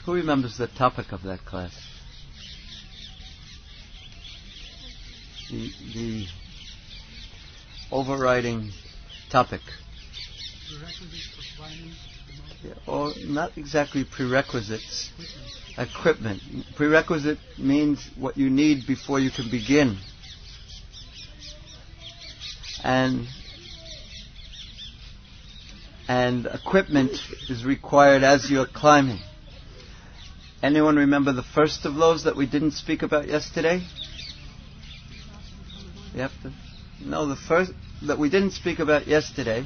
Who remembers the topic of that class? The overriding topic. Prerequisites for climbing the mountain? Or not exactly prerequisites. Equipment. Prerequisite means what you need before you can begin. And equipment is required as you're climbing. Anyone remember the first of those that we didn't speak about yesterday? You have to. No, the first that we didn't speak about yesterday.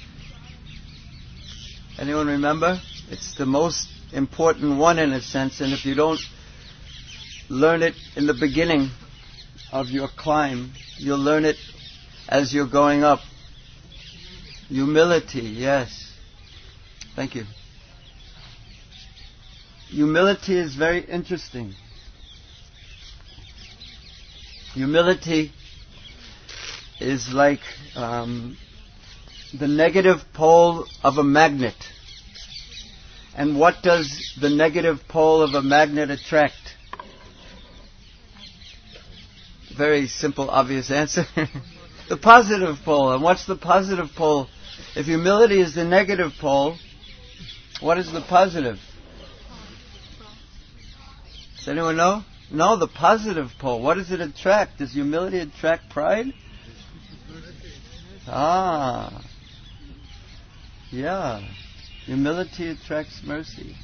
Anyone remember? It's the most important one in a sense, and if you don't learn it in the beginning of your climb, you'll learn it as you're going up. Humility, yes. Thank you. Humility is very interesting. Humility is like the negative pole of a magnet. And what does the negative pole of a magnet attract? Very simple, obvious answer. The positive pole. And what's the positive pole? If humility is the negative pole, what is the positive? Does anyone know? No, the positive pole. What does it attract? Does humility attract pride? Yeah. Humility attracts mercy.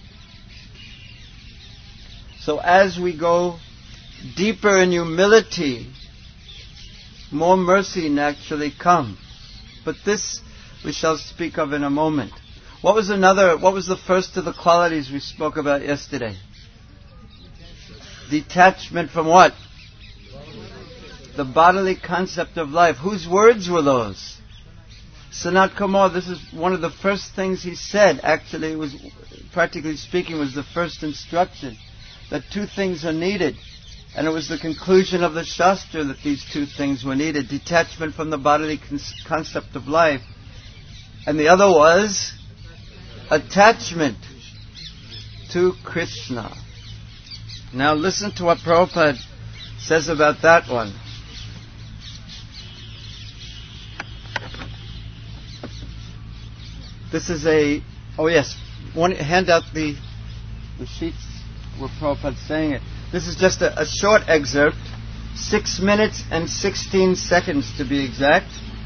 So as we go deeper in humility, more mercy naturally comes. But this we shall speak of in a moment. What was the first of the qualities we spoke about yesterday? Detachment from what? The bodily concept of life. Whose words were those? Sanat Kumar, this is one of the first things he said. Actually, it was, practically speaking, was the first instruction. That two things are needed. And it was the conclusion of the Shastra that these two things were needed. Detachment from the bodily concept of life. And the other was attachment to Krishna. Now listen to what Prabhupada says about that one. This is hand out the sheets where Prabhupada's saying it. This is just a short excerpt, 6 minutes and 16 seconds to be exact.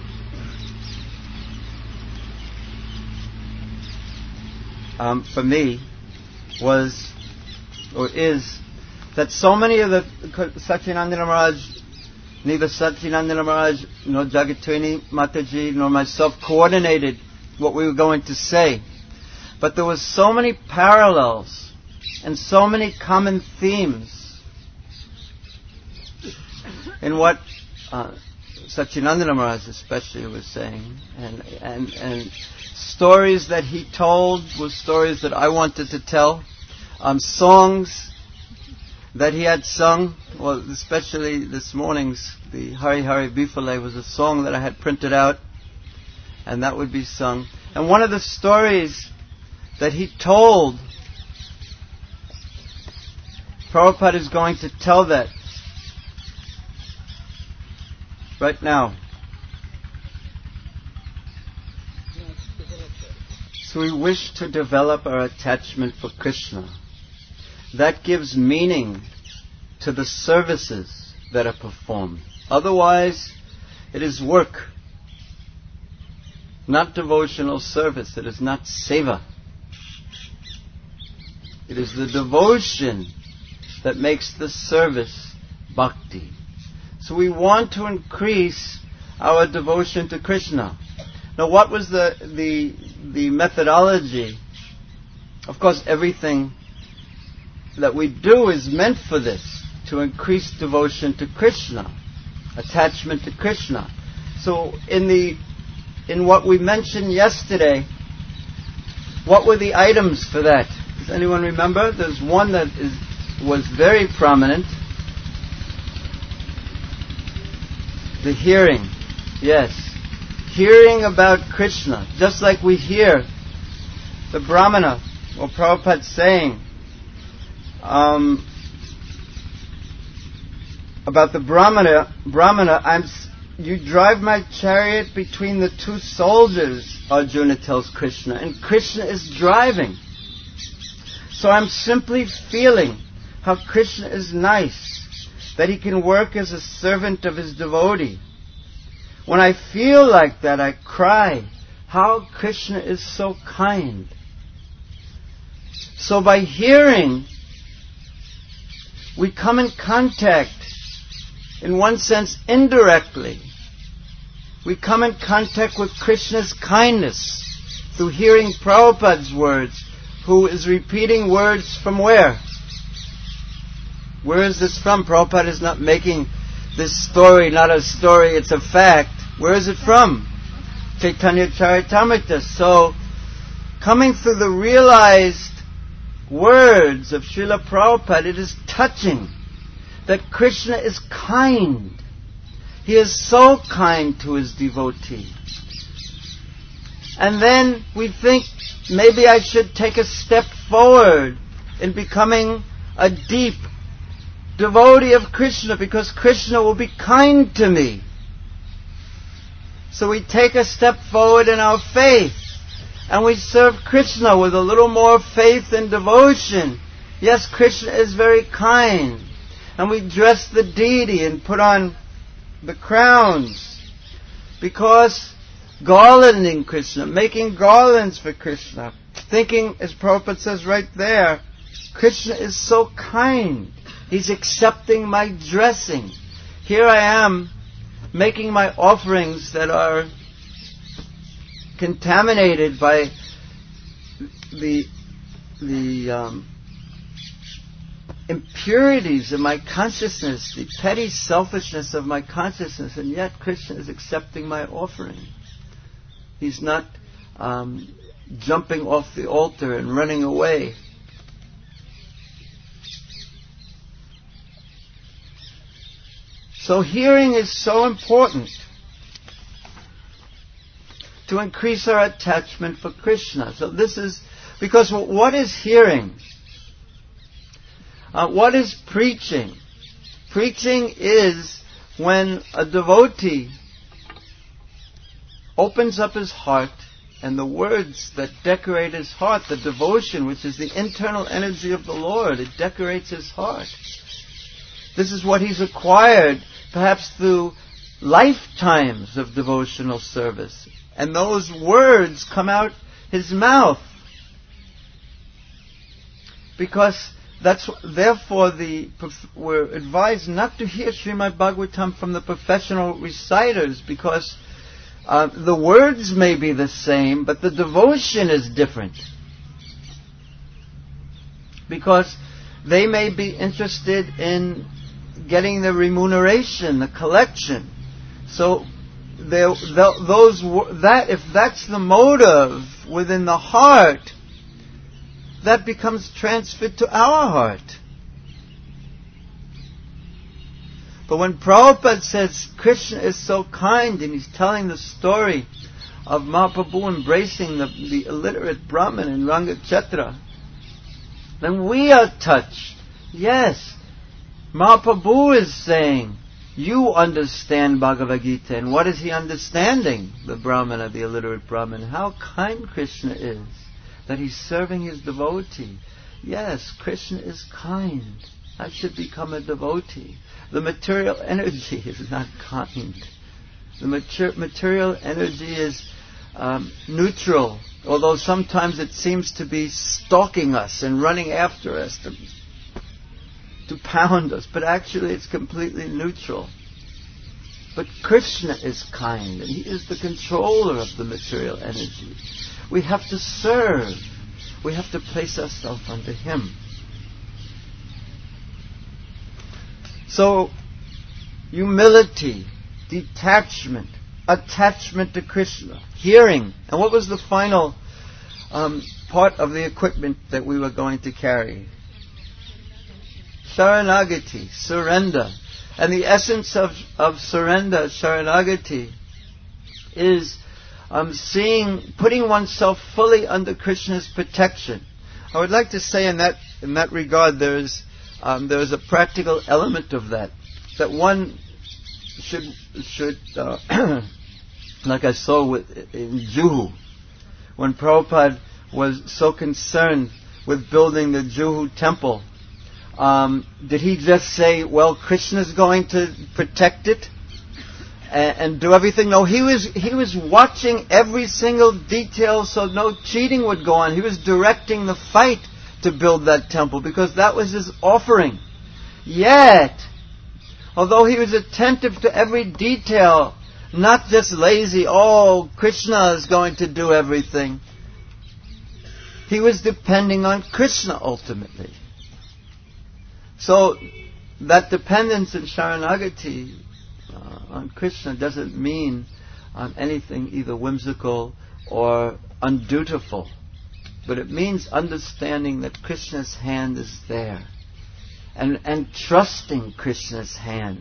For me, is that so many of the Satyanandana Maharaj, neither Satyanandana Maharaj nor Jagatwini Mataji nor myself coordinated what we were going to say. But there was so many parallels and so many common themes in what Satyanandana Maharaj especially was saying, and stories that he told were stories that I wanted to tell, songs that he had sung. Well, especially this morning's, the Hari Hari Bifale was a song that I had printed out, and that would be sung. And one of the stories that he told, Prabhupada is going to tell that right now. So we wish to develop our attachment for Krishna. That gives meaning to the services that are performed. Otherwise, it is work, not devotional service. It is not seva. It is the devotion that makes the service bhakti. So we want to increase our devotion to Krishna. Now, what was the methodology? Of course, everything that we do is meant for this, to increase devotion to Krishna, attachment to Krishna. So in what we mentioned yesterday, what were the items for that? Does anyone remember? There's one that was very prominent. The hearing. Yes. Hearing about Krishna. Just like we hear the Brahmana or Prabhupada saying about the Brahmana, you drive my chariot between the two soldiers, Arjuna tells Krishna, and Krishna is driving. So I'm simply feeling how Krishna is nice, that he can work as a servant of his devotee. When I feel like that, I cry, how Krishna is so kind. So by hearing, we come in contact, in one sense, indirectly. We come in contact with Krishna's kindness through hearing Prabhupada's words, who is repeating words from where? Where is this from? Prabhupada is not making this story not a story, it's a fact. Where is it from? Chaitanya Charitamrita. So, coming through the realized words of Srila Prabhupada, it is touching that Krishna is kind. He is so kind to his devotee. And then we think, maybe I should take a step forward in becoming a deep devotee of Krishna, because Krishna will be kind to me. So we take a step forward in our faith, and we serve Krishna with a little more faith and devotion. Yes, Krishna is very kind. And we dress the deity and put on the crowns, because garlanding Krishna, making garlands for Krishna, thinking, as Prabhupada says right there, Krishna is so kind. He's accepting my dressing. Here I am, making my offerings that are contaminated by the impurities of my consciousness, the petty selfishness of my consciousness, and yet Krishna is accepting my offering. He's not jumping off the altar and running away. So hearing is so important to increase our attachment for Krishna. So this is, because what is hearing? What is preaching? Preaching is when a devotee opens up his heart, and the words that decorate his heart, the devotion, which is the internal energy of the Lord, it decorates his heart. This is what he's acquired, perhaps through lifetimes of devotional service. And those words come out his mouth. Because therefore we're advised not to hear Srimad Bhagavatam from the professional reciters, because the words may be the same, but the devotion is different. Because they may be interested in getting the remuneration, the collection. So if that's the motive within the heart, that becomes transferred to our heart. But when Prabhupada says Krishna is so kind, and he's telling the story of Mahaprabhu embracing the illiterate Brahmin in Rangakshetra, then we are touched. Yes, Mahaprabhu is saying, you understand Bhagavad Gita. And what is he understanding? The Brahmana, the illiterate Brahmin. How kind Krishna is, that he's serving his devotee. Yes, Krishna is kind. I should become a devotee. The material energy is not kind. The material energy is neutral, although sometimes it seems to be stalking us and running after us to pound us, but actually it's completely neutral. But Krishna is kind, and he is the controller of the material energy. We have to serve. We have to place ourselves under him. So, humility, detachment, attachment to Krishna, hearing. And what was the final part of the equipment that we were going to carry? Sharanagati, surrender. And the essence of surrender, Sharanagati, is putting oneself fully under Krishna's protection. I would like to say in that in that regard, there is a practical element of that one should like I saw in Juhu, when Prabhupada was so concerned with building the Juhu temple, did he just say, well, Krishna's going to protect it and do everything? No, he was watching every single detail so no cheating would go on. He was directing the fight to build that temple because that was his offering. Yet, although he was attentive to every detail, not just lazy, oh, Krishna is going to do everything. He was depending on Krishna ultimately. So, that dependence in Sharanagati on Krishna doesn't mean anything either whimsical or undutiful. But it means understanding that Krishna's hand is there. And trusting Krishna's hand.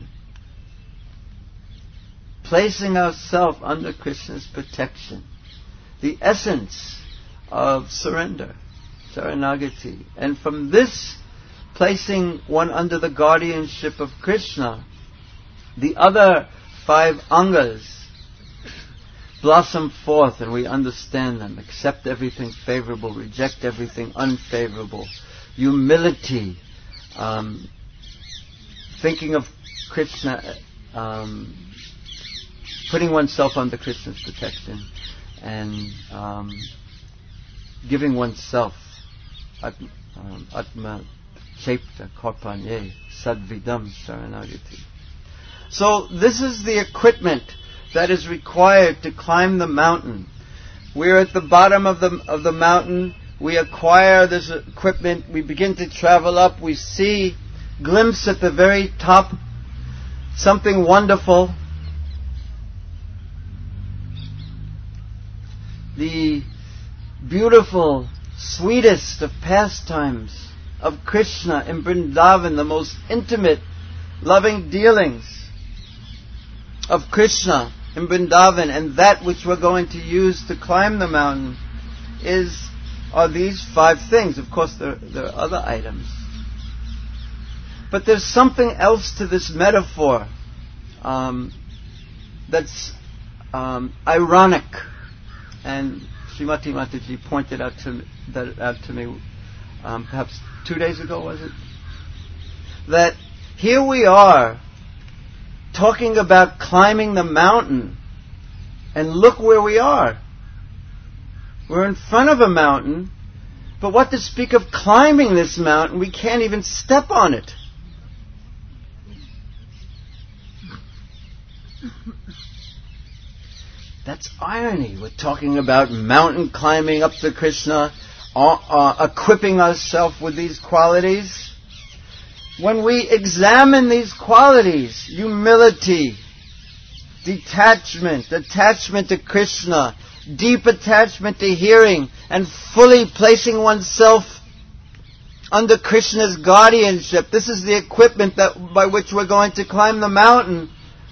Placing ourselves under Krishna's protection. The essence of surrender, Sharanagati. And from this, placing one under the guardianship of Krishna, the other 5 angas blossom forth and we understand them. Accept everything favorable, reject everything unfavorable. Humility, thinking of Krishna, putting oneself under Krishna's protection, and giving oneself, Atma Chepta Karpanye Sadvidam Sharanagati. So this is the equipment that is required to climb the mountain. We're at the bottom of the mountain. We acquire this equipment. We begin to travel up. We see, glimpse at the very top, something wonderful. The beautiful, sweetest of pastimes of Krishna in Vrindavan, the most intimate, loving dealings of Krishna in Vrindavan, and that which we're going to use to climb the mountain are these 5 things. Of course, there are other items. But there's something else to this metaphor that's ironic. And Srimati Mataji pointed out to me perhaps 2 days ago, was it? That here we are talking about climbing the mountain, and look where we are. We're in front of a mountain, but what to speak of climbing this mountain? We can't even step on it. That's irony. We're talking about mountain climbing up to Krishna, equipping ourselves with these qualities. When we examine these qualities, humility, detachment, attachment to Krishna, deep attachment to hearing, and fully placing oneself under Krishna's guardianship, this is the equipment by which we're going to climb the mountain.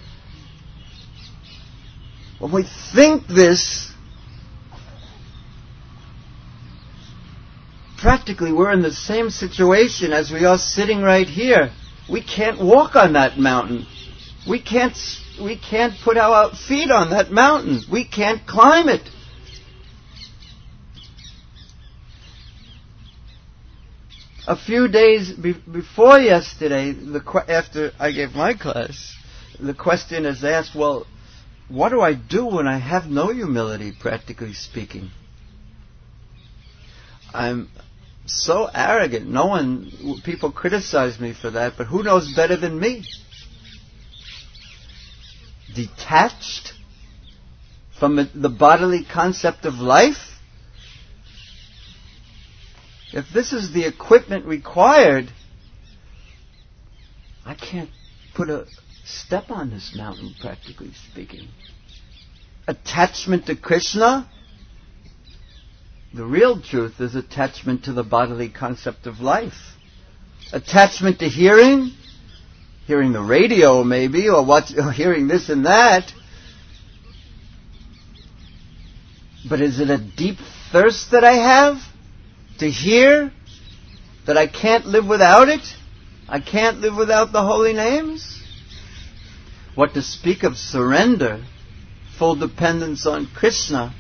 When we think this, practically we're in the same situation as we are sitting right here. We can't walk on that mountain. We can't put our feet on that mountain. We can't climb it. A few days before yesterday, after I gave my class, the question is asked, well, what do I do when I have no humility, practically speaking? I'm so arrogant. People criticize me for that, but who knows better than me? Detached from the bodily concept of life? If this is the equipment required, I can't put a step on this mountain, practically speaking. Attachment to Krishna? The real truth is attachment to the bodily concept of life. Attachment to hearing the radio maybe, or hearing this and that. But is it a deep thirst that I have to hear That I can't live without it? I can't live without the holy names? What to speak of surrender, full dependence on Krishna.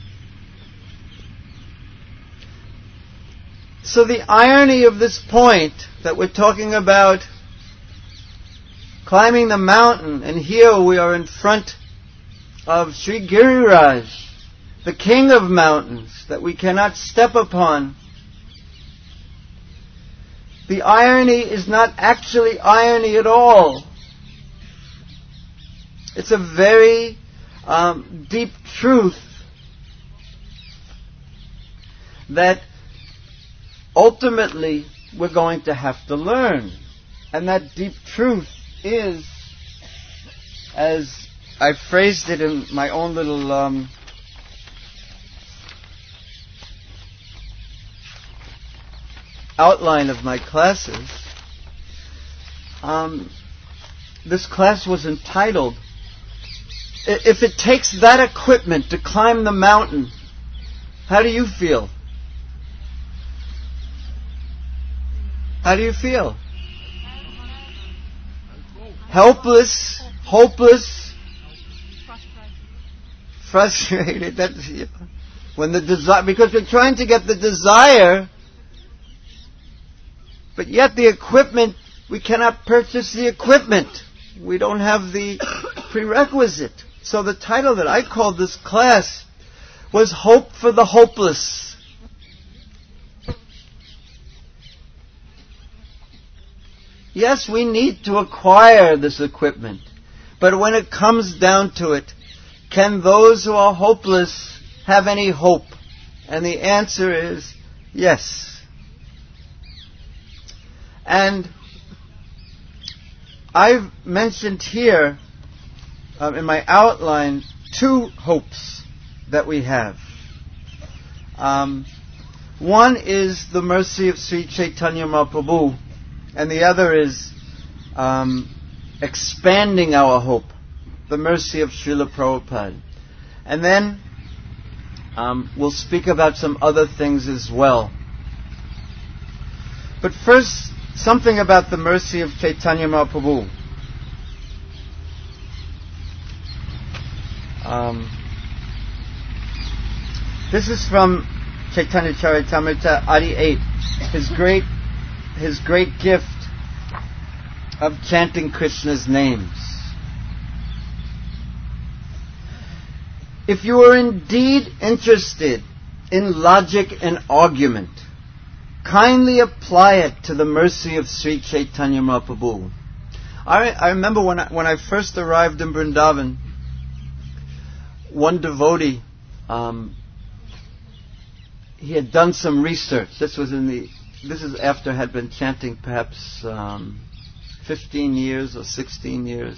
So the irony of this point that we're talking about climbing the mountain, and here we are in front of Sri Giriraj, the king of mountains that we cannot step upon. The irony is not actually irony at all. It's a very deep truth that ultimately we're going to have to learn. And that deep truth is, as I phrased it in my own little outline of my classes, this class was entitled, If It Takes That Equipment to Climb the Mountain, How Do You Feel? How do you feel? Helpless, hopeless, frustrated. That's, when the desire, because we're trying to get the desire, but yet the equipment, we cannot purchase the equipment. We don't have the prerequisite. So the title that I called this class was Hope for the Hopeless. Yes, we need to acquire this equipment. But when it comes down to it, can those who are hopeless have any hope? And the answer is yes. And I've mentioned here in my outline 2 hopes that we have. One is the mercy of Sri Chaitanya Mahaprabhu, and the other is expanding our hope, the mercy of Srila Prabhupada. And then we'll speak about some other things as well. But first, something about the mercy of Chaitanya Mahaprabhu. This is from Chaitanya Charitamrita, Adi 8, his great gift of chanting Krishna's names. If you are indeed interested in logic and argument, kindly apply it to the mercy of Sri Chaitanya Mahaprabhu. I remember when I first arrived in Vrindavan, one devotee, he had done some research. This is after I had been chanting perhaps 15 years or 16 years.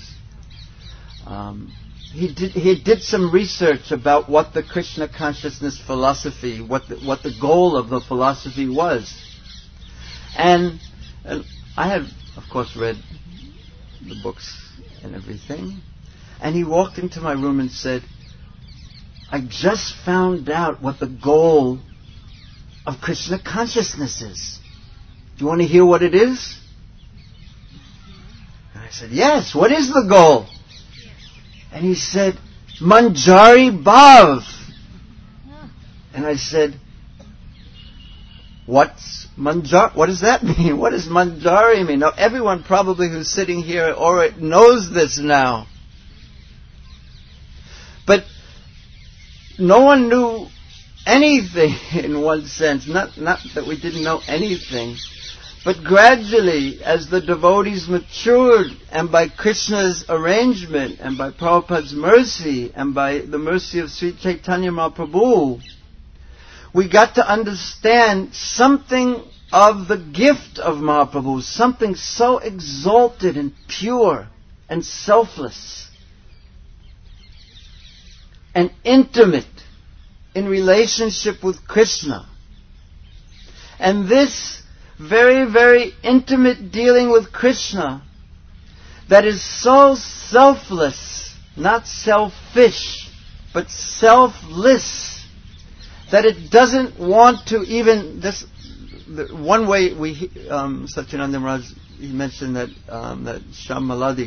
He did some research about what the Krishna consciousness philosophy, what the goal of the philosophy was. And I had, of course, read the books and everything. And he walked into my room and said, I just found out what the goal of Krishna consciousness is. Do you want to hear what it is? And I said, yes, what is the goal? And he said, Manjari Bhav. And I said, what does that mean? What does Manjari mean? Now, everyone probably who's sitting here already knows this now. But no one knew anything in one sense. Not that we didn't know anything. But gradually, as the devotees matured, and by Krishna's arrangement, and by Prabhupada's mercy, and by the mercy of Sri Chaitanya Mahaprabhu, we got to understand something of the gift of Mahaprabhu, something so exalted and pure and selfless and intimate in relationship with Krishna. And this very, very intimate dealing with Krishna that is so selfless, not selfish, but selfless, that it doesn't want to even, one way Satyananda Maharaj, he mentioned that Shyam Maladi.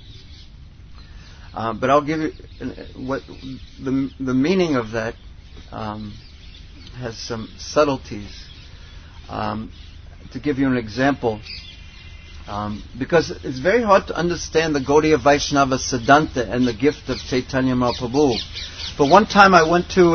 But I'll give you what the meaning of that has some subtleties. To give you an example, because it's very hard to understand the Gaudiya Vaishnava Siddhanta and the gift of Chaitanya Mahaprabhu. But one time I went to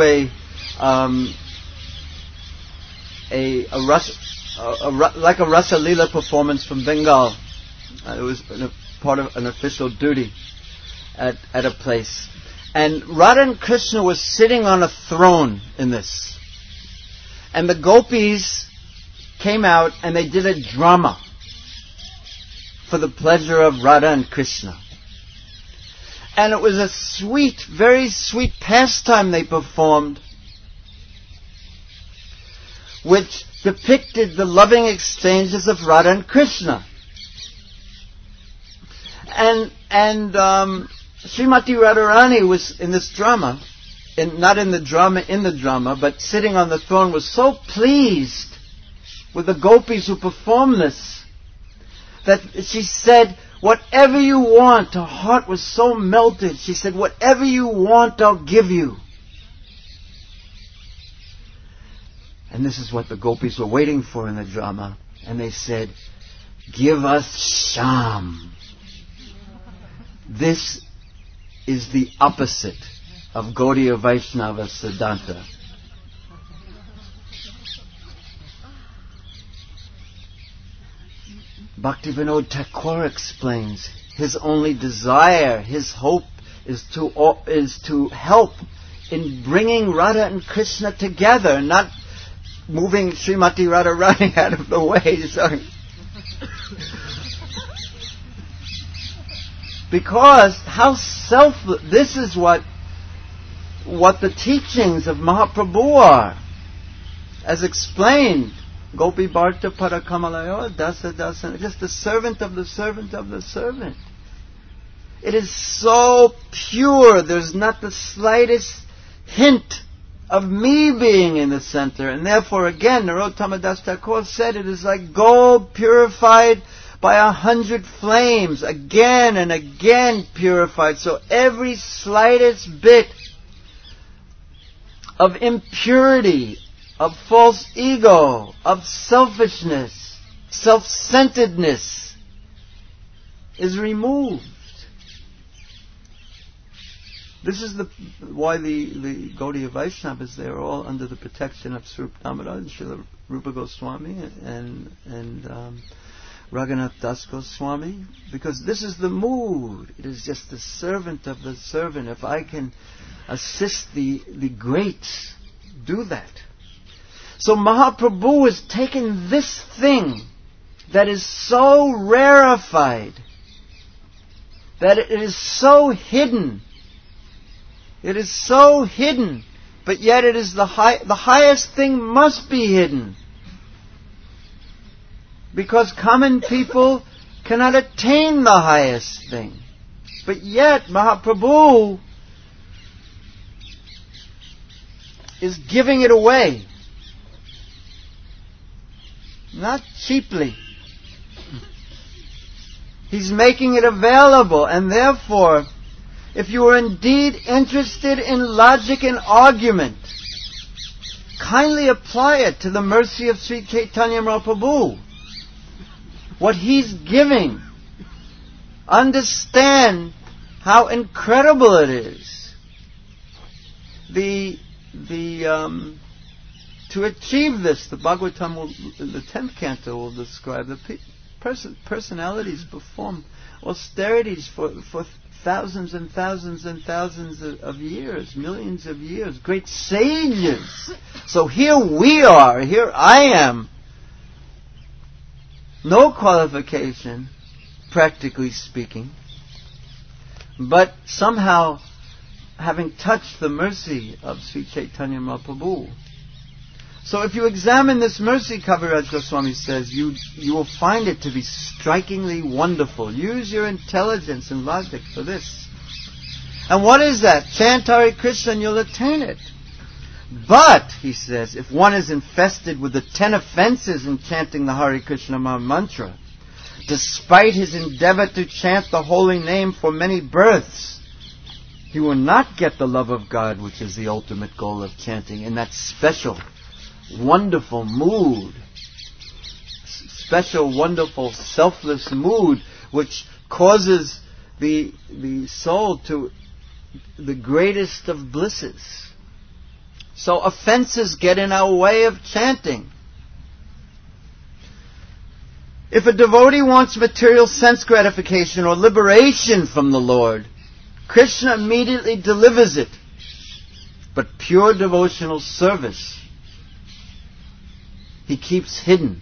like a Rasa Leela performance from Bengal. It was part of an official duty at a place. And Radha and Krishna was sitting on a throne in this. And the gopis came out and they did a drama for the pleasure of Radha and Krishna. And it was a sweet, very sweet pastime they performed, which depicted the loving exchanges of Radha and Krishna. And Srimati Radharani was in this drama, not in the drama, but sitting on the throne, was so pleased with the gopis who performed this that she said, "Whatever you want," her heart was so melted. She said, "Whatever you want, I'll give you." And this is what the gopis were waiting for in the drama. And they said, "Give us Shyam." This is the opposite of Gaudiya Vaishnava Siddhanta. Bhaktivinoda Thakur explains his only desire, his hope is to help in bringing Radha and Krishna together, not moving Srimati Radharani out of the way. Sorry. Because how selfless, this is what the teachings of Mahaprabhu are. As explained, Gopi Bharta Parakamalayo Dasa Dasa, just the servant of the servant of the servant. It is so pure, there's not the slightest hint of me being in the center. And therefore, again, Narottama Das Thakur said it is like gold purified by 100 flames, again and again purified. So every slightest bit of impurity, of false ego, of selfishness, self-centeredness is removed. This is why the Gaudiya Vaishnavas, they are all under the protection of Swarup Damodar and Srila Rupa Goswami and Raghunath Das Goswami, because this is the mood. It is just the servant of the servant. If I can assist the greats, do that. So Mahaprabhu has taken this thing that is so rarefied, that it is so hidden. It is so hidden, but yet it is the highest thing must be hidden. Because common people cannot attain the highest thing. But yet Mahaprabhu is giving it away. Not cheaply. He's making it available, and therefore, if you are indeed interested in logic and argument, kindly apply it to the mercy of Sri Chaitanya Mahaprabhu. What he's giving, understand how incredible it is. To achieve this, the Bhagavatam, the 10th canto, will describe the personalities perform austerities for thousands and thousands and thousands of years, millions of years, great sages. So here we are, here I am, no qualification, practically speaking, but somehow having touched the mercy of Sri Chaitanya Mahaprabhu. So if you examine this mercy, Kaviraj Goswami says, you will find it to be strikingly wonderful. Use your intelligence and logic for this. And what is that? Chant Hare Krishna and you'll attain it. But, he says, if one is infested with the 10 offenses in chanting the Hare Krishna Maha Mantra, despite his endeavor to chant the holy name for many births, he will not get the love of God, which is the ultimate goal of chanting, in that special, wonderful mood. Special, wonderful, selfless mood, which causes the soul to the greatest of blisses. So offenses get in our way of chanting. If a devotee wants material sense gratification or liberation from the Lord, Krishna immediately delivers it. But pure devotional service, he keeps hidden.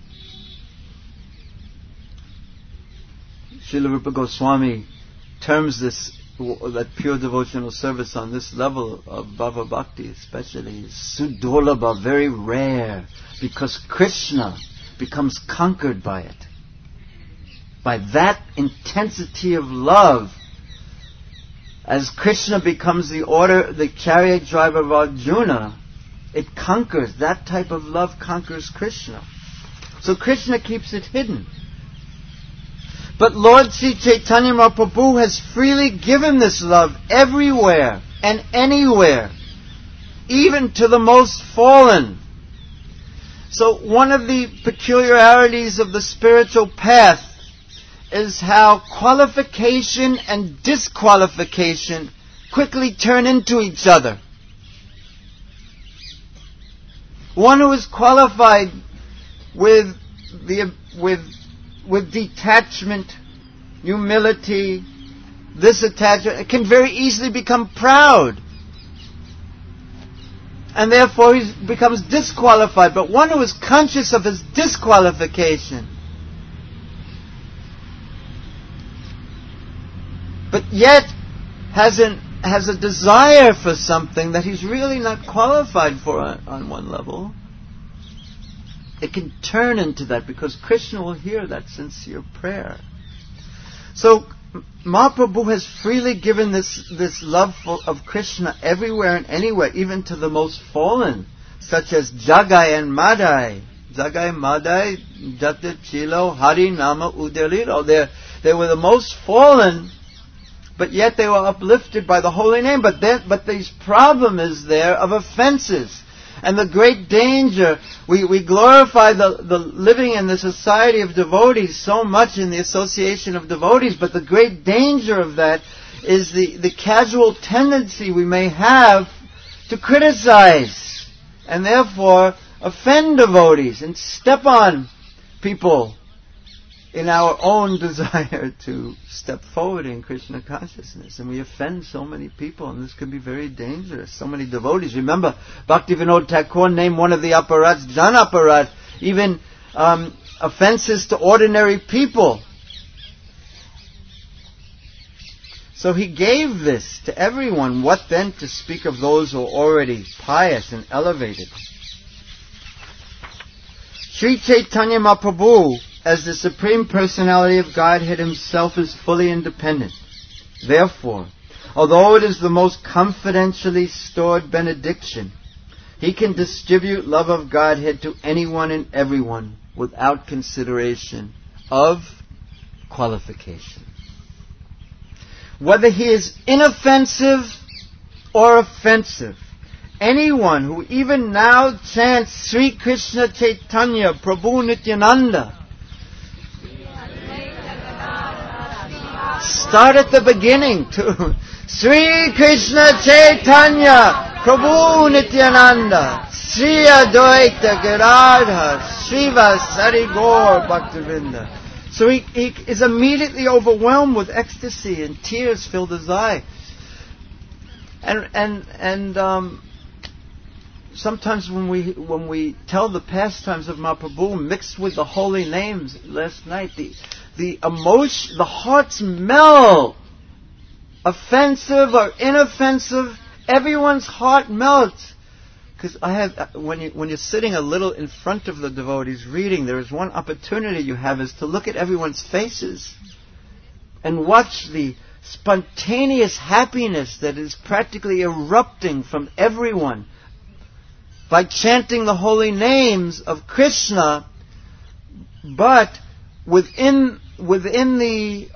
Srila Rupa Goswami terms that pure devotional service on this level of Bhava Bhakti especially is Sudolabha, very rare, because Krishna becomes conquered by it. By that intensity of love, as Krishna becomes the chariot driver of Arjuna, it conquers, that type of love conquers Krishna. So Krishna keeps it hidden. But Lord Sri Chaitanya Mahaprabhu has freely given this love everywhere and anywhere, even to the most fallen. So one of the peculiarities of the spiritual path is how qualification and disqualification quickly turn into each other. One who is qualified with detachment, humility, this attachment, it can very easily become proud. And therefore he becomes disqualified. But one who is conscious of his disqualification, but yet has a desire for something that he's really not qualified for on one level, it can turn into that, because Krishna will hear that sincere prayer. So Mahaprabhu has freely given this love of Krishna everywhere and anywhere, even to the most fallen, such as Jagai and Madai. Jagai, Madai, Jata Chilo, Hari Nama Udelilo. They were the most fallen, but yet they were uplifted by the holy name. But this problem is there of offenses. And the great danger, we glorify the living in the society of devotees so much in the association of devotees, but the great danger of that is the casual tendency we may have to criticize and therefore offend devotees and step on people in our own desire to step forward in Krishna consciousness. And we offend so many people, and this can be very dangerous. So many devotees. Remember, Bhaktivinoda Thakur named one of the aparats, Jan aparat, even offenses to ordinary people. So he gave this to everyone. What then to speak of those who are already pious and elevated? Sri Chaitanya Mahaprabhu, as the Supreme Personality of Godhead himself, is fully independent. Therefore, although it is the most confidentially stored benediction, he can distribute love of Godhead to anyone and everyone without consideration of qualification. Whether he is inoffensive or offensive, anyone who even now chants Sri Krishna Chaitanya Prabhu Nityananda, start at the beginning to Sri Krishna Chaitanya Prabhu Nityananda Sri Advaita Gadadhar Srivasari Gaur Bhaktivinoda. So he is immediately overwhelmed with ecstasy, and tears fill his eye. And sometimes when we tell the pastimes of Mahaprabhu mixed with the holy names last night, the emotion, the hearts melt. Offensive or inoffensive, everyone's heart melts. Because when you're sitting a little in front of the devotees reading, there is one opportunity you have is to look at everyone's faces and watch the spontaneous happiness that is practically erupting from everyone by chanting the holy names of Krishna, but within the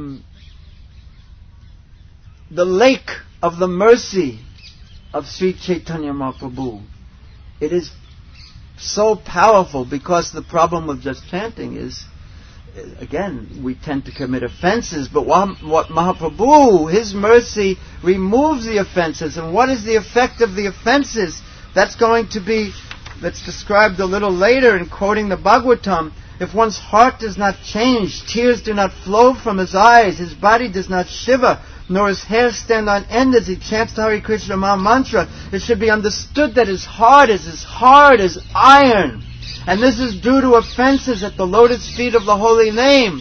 lake of the mercy of Sri Chaitanya Mahaprabhu. It is so powerful, because the problem with just chanting is, again, we tend to commit offenses, but what Mahaprabhu, His mercy, removes the offenses. And what is the effect of the offenses? That's described a little later in quoting the Bhagavatam. If one's heart does not change, tears do not flow from his eyes, his body does not shiver, nor his hair stand on end as he chants the Hare Krishna Maha Mantra, it should be understood that his heart is as hard as iron. And this is due to offenses at the lotus feet of the holy name.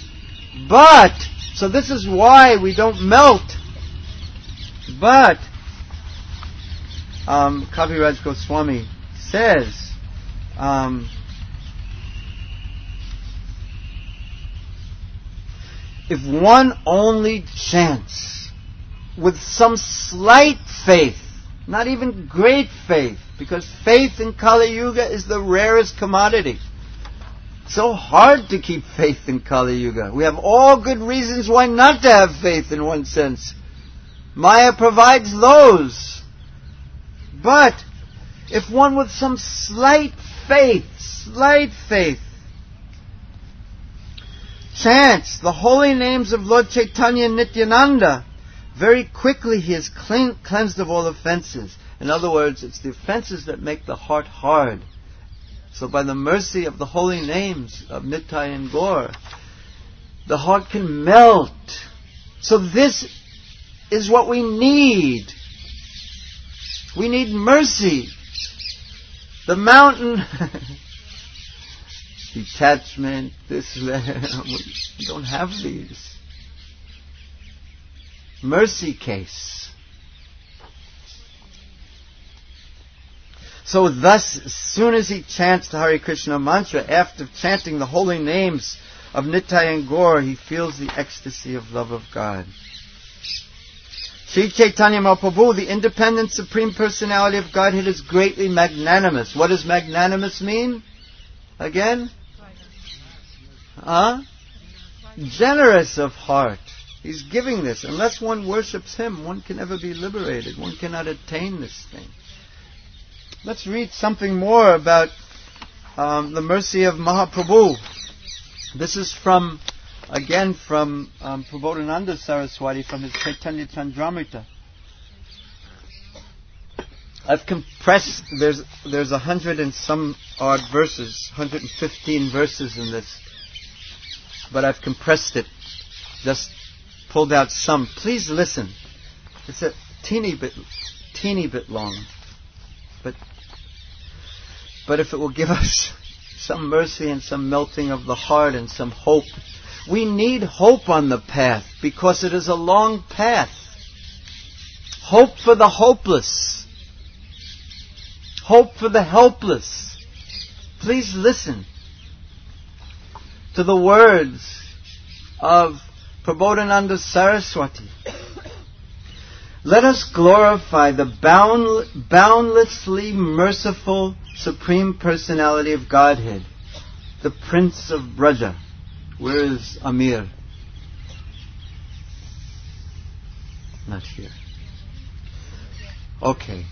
So this is why we don't melt. But, Kaviraj Goswami says, if one only chants with some slight faith, not even great faith, because faith in Kali Yuga is the rarest commodity. So hard to keep faith in Kali Yuga. We have all good reasons why not to have faith in one sense. Maya provides those. But if one with some slight faith, chants the holy names of Lord Chaitanya and Nityananda, very quickly he is cleansed of all offenses. In other words, it's the offenses that make the heart hard. So by the mercy of the holy names of Nittai and Gaur, the heart can melt. So this is what we need. We need mercy. The mountain, detachment, this, we don't have these. Mercy case. So thus, as soon as he chants the Hare Krishna mantra, after chanting the holy names of Nittai and Gaur, he feels the ecstasy of love of God. Sri Chaitanya Mahaprabhu, the independent Supreme Personality of Godhead, is greatly magnanimous. What does magnanimous mean? Again? Generous of heart. He's giving this. Unless one worships Him, one can never be liberated. One cannot attain this thing. Let's read something more about the mercy of Mahaprabhu. This is from Prabodhananda Saraswati, from his Chaitanya Chandramrita. I've compressed, there's 100 and some odd verses, 115 verses in this, but I've compressed it, just pulled out some. Please listen. It's a teeny bit long, but if it will give us some mercy and some melting of the heart and some hope. We need hope on the path, because it is a long path. Hope for the hopeless. Hope for the helpless. Please listen to the words of Prabodhananda Saraswati. Let us glorify the boundlessly merciful Supreme Personality of Godhead, the Prince of Braja. Where is Amir? Not here. Okay.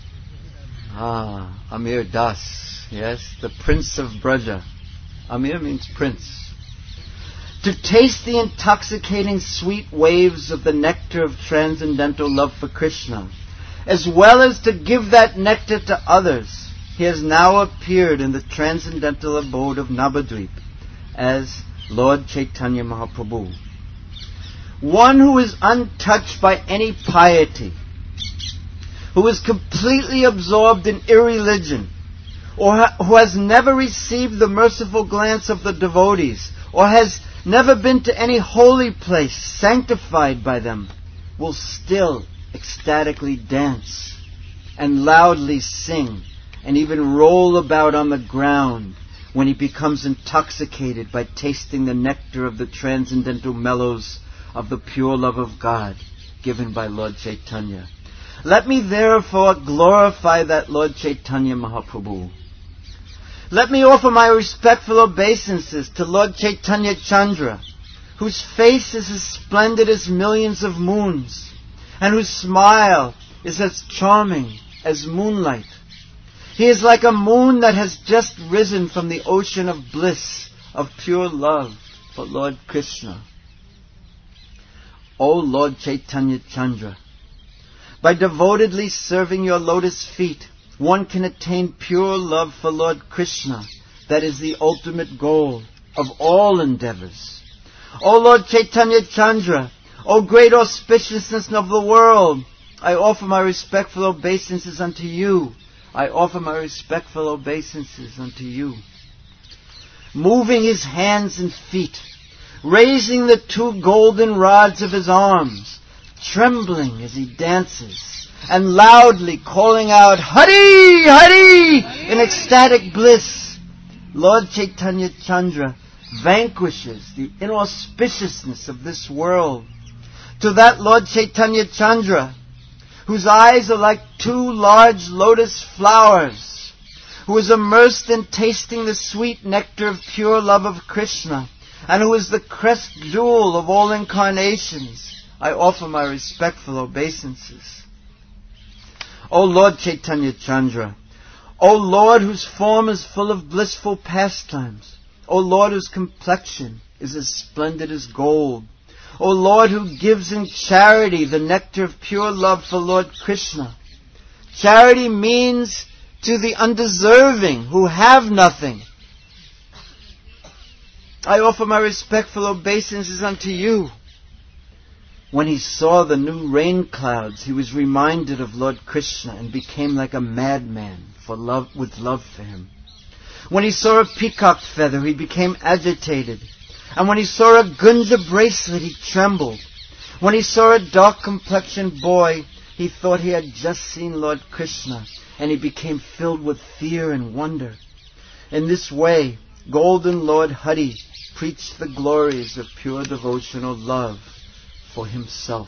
Amir Das. Yes, the Prince of Braja. Amir means prince. To taste the intoxicating sweet waves of the nectar of transcendental love for Krishna, as well as to give that nectar to others, he has now appeared in the transcendental abode of Navadvip as Lord Chaitanya Mahaprabhu. One who is untouched by any piety, who is completely absorbed in irreligion, or who has never received the merciful glance of the devotees, or has never been to any holy place sanctified by them, will still ecstatically dance and loudly sing and even roll about on the ground when he becomes intoxicated by tasting the nectar of the transcendental mellows of the pure love of God given by Lord Chaitanya. Let me therefore glorify that Lord Chaitanya Mahaprabhu. Let me offer my respectful obeisances to Lord Chaitanya Chandra, whose face is as splendid as millions of moons, and whose smile is as charming as moonlight. He is like a moon that has just risen from the ocean of bliss, of pure love for Lord Krishna. O Lord Chaitanya Chandra, by devotedly serving your lotus feet, one can attain pure love for Lord Krishna. That is the ultimate goal of all endeavors. O Lord Chaitanya Chandra, O great auspiciousness of the world, I offer my respectful obeisances unto you. I offer my respectful obeisances unto you. Moving his hands and feet, raising the two golden rods of his arms, trembling as he dances, and loudly calling out, Hari! Hari! In ecstatic bliss, Lord Chaitanya Chandra vanquishes the inauspiciousness of this world. To that Lord Chaitanya Chandra, whose eyes are like two large lotus flowers, who is immersed in tasting the sweet nectar of pure love of Krishna, and who is the crest jewel of all incarnations, I offer my respectful obeisances. O Lord Chaitanya Chandra, O Lord whose form is full of blissful pastimes, O Lord whose complexion is as splendid as gold, O Lord who gives in charity the nectar of pure love for Lord Krishna. Charity means to the undeserving who have nothing. I offer my respectful obeisances unto you. When he saw the new rain clouds, he was reminded of Lord Krishna and became like a madman with love for him. When he saw a peacock feather, he became agitated. And when he saw a Gunja bracelet, he trembled. When he saw a dark-complexioned boy, he thought he had just seen Lord Krishna, and he became filled with fear and wonder. In this way, Golden Lord Hari preached the glories of pure devotional love for himself,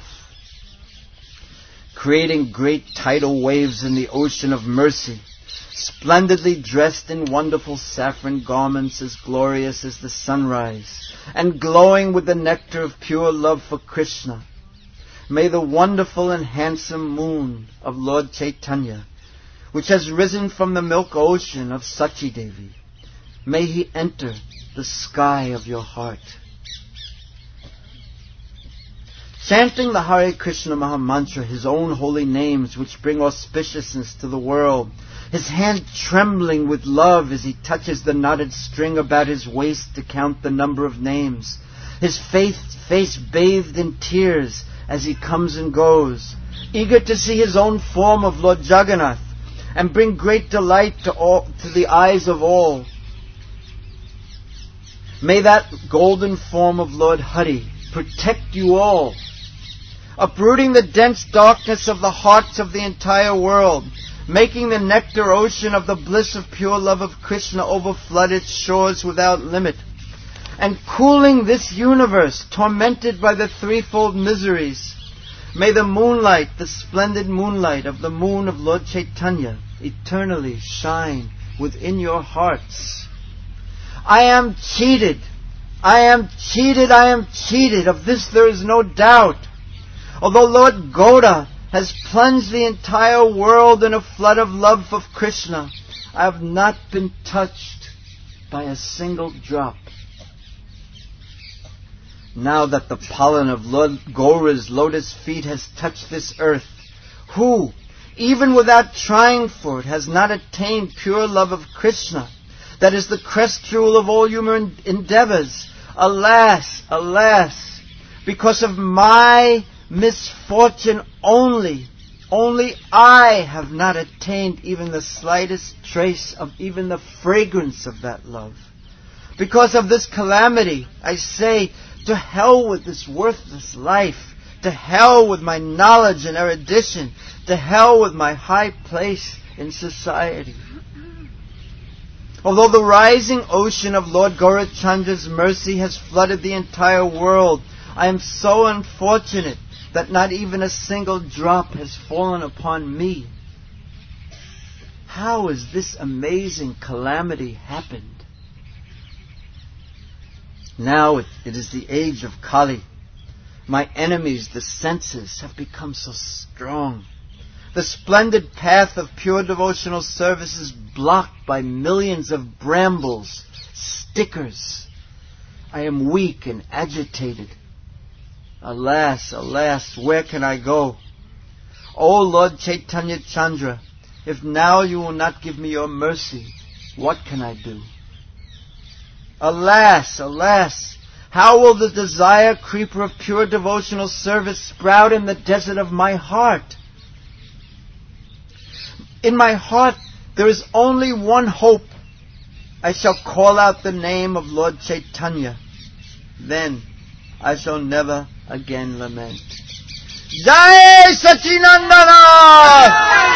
creating great tidal waves in the ocean of mercy, splendidly dressed in wonderful saffron garments as glorious as the sunrise, and glowing with the nectar of pure love for Krishna. May the wonderful and handsome moon of Lord Chaitanya, which has risen from the milk ocean of Sachi Devi, may he enter the sky of your heart. Chanting the Hare Krishna Maha Mantra, his own holy names which bring auspiciousness to the world, his hand trembling with love as he touches the knotted string about his waist to count the number of names, his face bathed in tears as he comes and goes, eager to see his own form of Lord Jagannath and bring great delight to the eyes of all. May that golden form of Lord Hari protect you all, uprooting the dense darkness of the hearts of the entire world, making the nectar ocean of the bliss of pure love of Krishna overflood its shores without limit, and cooling this universe tormented by the threefold miseries. May the moonlight, the splendid moonlight of the moon of Lord Chaitanya, eternally shine within your hearts. I am cheated. I am cheated. I am cheated. Of this there is no doubt. Although Lord Goda has plunged the entire world in a flood of love of Krishna, I have not been touched by a single drop. Now that the pollen of Lord Gaura's lotus feet has touched this earth, who, even without trying for it, has not attained pure love of Krishna, that is the crest jewel of all human endeavors? Alas, alas, because of my misfortune only I have not attained even the slightest trace of even the fragrance of that love. Because of this calamity, I say, to hell with this worthless life, to hell with my knowledge and erudition, to hell with my high place in society. Although the rising ocean of Lord Gaurachandra's mercy has flooded the entire world, I am so unfortunate that not even a single drop has fallen upon me. How has this amazing calamity happened? Now it is the age of Kali. My enemies, the senses, have become so strong. The splendid path of pure devotional service is blocked by millions of brambles, stickers. I am weak and agitated. Alas, alas, where can I go? O Lord Chaitanya Chandra, if now you will not give me your mercy, what can I do? Alas, alas, how will the desire creeper of pure devotional service sprout in the desert of my heart? In my heart there is only one hope. I shall call out the name of Lord Chaitanya. Then I shall never again lament. Jai Sachinandana!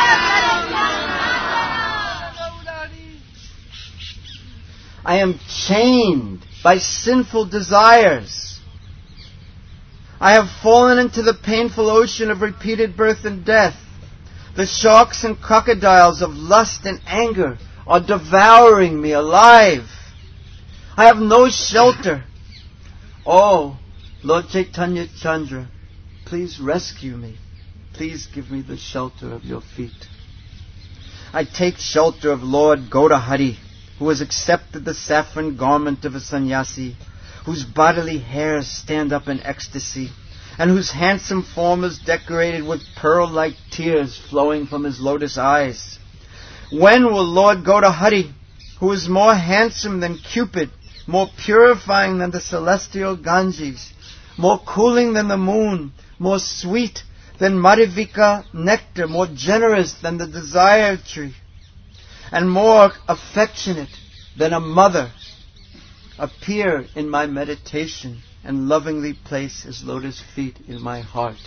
I am chained by sinful desires. I have fallen into the painful ocean of repeated birth and death. The sharks and crocodiles of lust and anger are devouring me alive. I have no shelter. Oh, Lord Chaitanya Chandra, please rescue me. Please give me the shelter of your feet. I take shelter of Lord Gaudahari, who has accepted the saffron garment of a sannyasi, whose bodily hairs stand up in ecstasy, and whose handsome form is decorated with pearl-like tears flowing from his lotus eyes. When will Lord Gaudahari, who is more handsome than Cupid, more purifying than the celestial Ganges, more cooling than the moon, more sweet than Madhuvika nectar, more generous than the desire tree, and more affectionate than a mother, appear in my meditation and lovingly place his lotus feet in my heart?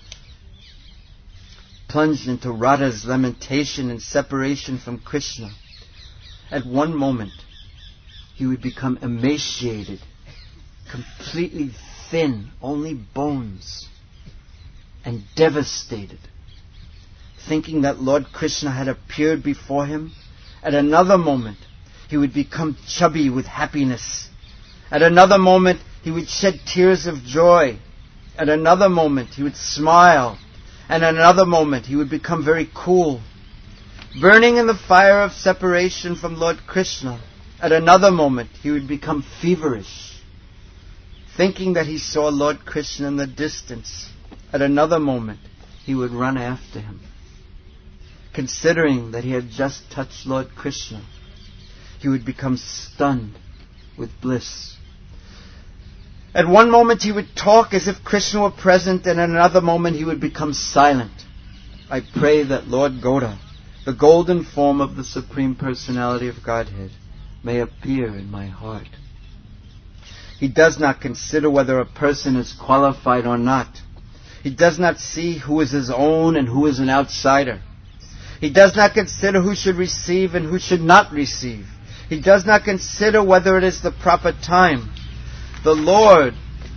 Plunged into Radha's lamentation and separation from Krishna, at one moment he would become emaciated, completely thin, only bones, and devastated, thinking that Lord Krishna had appeared before him. At another moment he would become chubby with happiness. At another moment he would shed tears of joy. At another moment he would smile. And at another moment he would become very cool, burning in the fire of separation from Lord Krishna. At another moment he would become feverish, thinking that he saw Lord Krishna in the distance. At another moment he would run after him, considering that he had just touched Lord Krishna. He would become stunned with bliss. At one moment he would talk as if Krishna were present, and at another moment he would become silent. I pray that Lord Gauda, the golden form of the Supreme Personality of Godhead, may appear in my heart. He does not consider whether a person is qualified or not. He does not see who is his own and who is an outsider. He does not consider who should receive and who should not receive. He does not consider whether it is the proper time. The Lord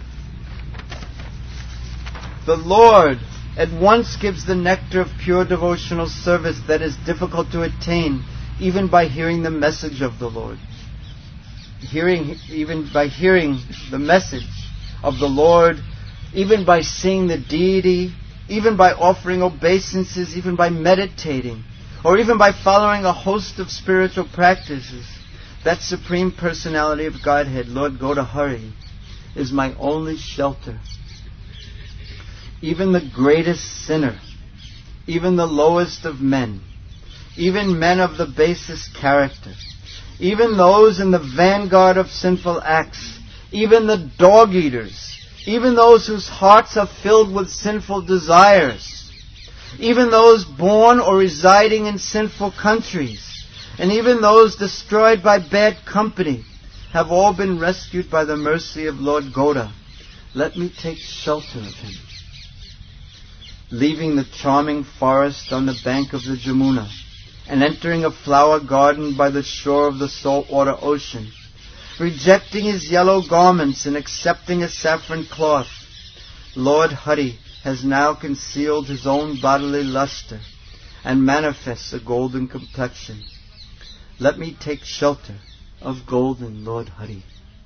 at once gives the nectar of pure devotional service that is difficult to attain, even by hearing the message of the Lord. Even by hearing the message of the Lord, even by seeing the deity, even by offering obeisances, even by meditating, or even by following a host of spiritual practices, that Supreme Personality of Godhead, Lord Gaudahari, is my only shelter. Even the greatest sinner, even the lowest of men, even men of the basest character, even those in the vanguard of sinful acts, even the dog-eaters, even those whose hearts are filled with sinful desires, even those born or residing in sinful countries, and even those destroyed by bad company, have all been rescued by the mercy of Lord Gauda. Let me take shelter of him. Leaving the charming forest on the bank of the Jamuna, and entering a flower garden by the shore of the saltwater ocean, rejecting his yellow garments and accepting a saffron cloth, Lord Hari has now concealed his own bodily luster and manifests a golden complexion. Let me take shelter of golden Lord Hari.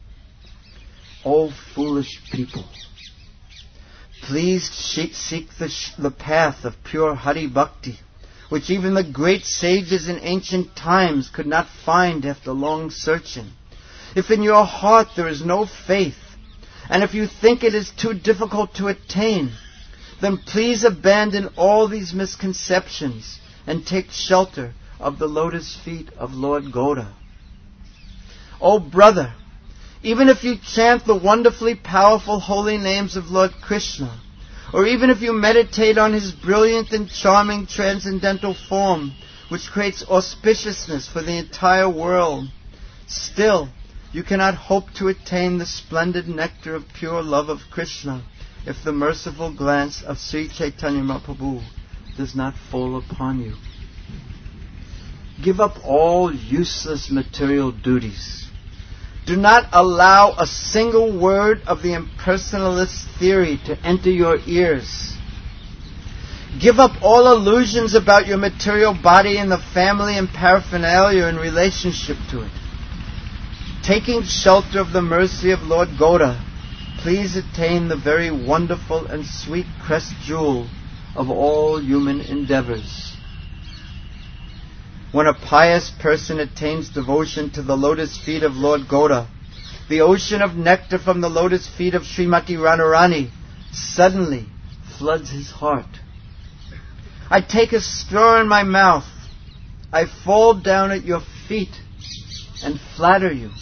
O foolish people, please seek the path of pure Hari Bhakti, which even the great sages in ancient times could not find after long searching. If in your heart there is no faith, and if you think it is too difficult to attain, then please abandon all these misconceptions and take shelter of the lotus feet of Lord Gaura. Oh brother, even if you chant the wonderfully powerful holy names of Lord Krishna, or even if you meditate on his brilliant and charming transcendental form, which creates auspiciousness for the entire world, still you cannot hope to attain the splendid nectar of pure love of Krishna if the merciful glance of Sri Chaitanya Mahaprabhu does not fall upon you. Give up all useless material duties. Do not allow a single word of the impersonalist theory to enter your ears. Give up all illusions about your material body and the family and paraphernalia in relationship to it. Taking shelter of the mercy of Lord Gaura, please attain the very wonderful and sweet crest jewel of all human endeavors. When a pious person attains devotion to the lotus feet of Lord Gaura, the ocean of nectar from the lotus feet of Srimati Radharani suddenly floods his heart. I take a straw in my mouth. I fall down at your feet and flatter you.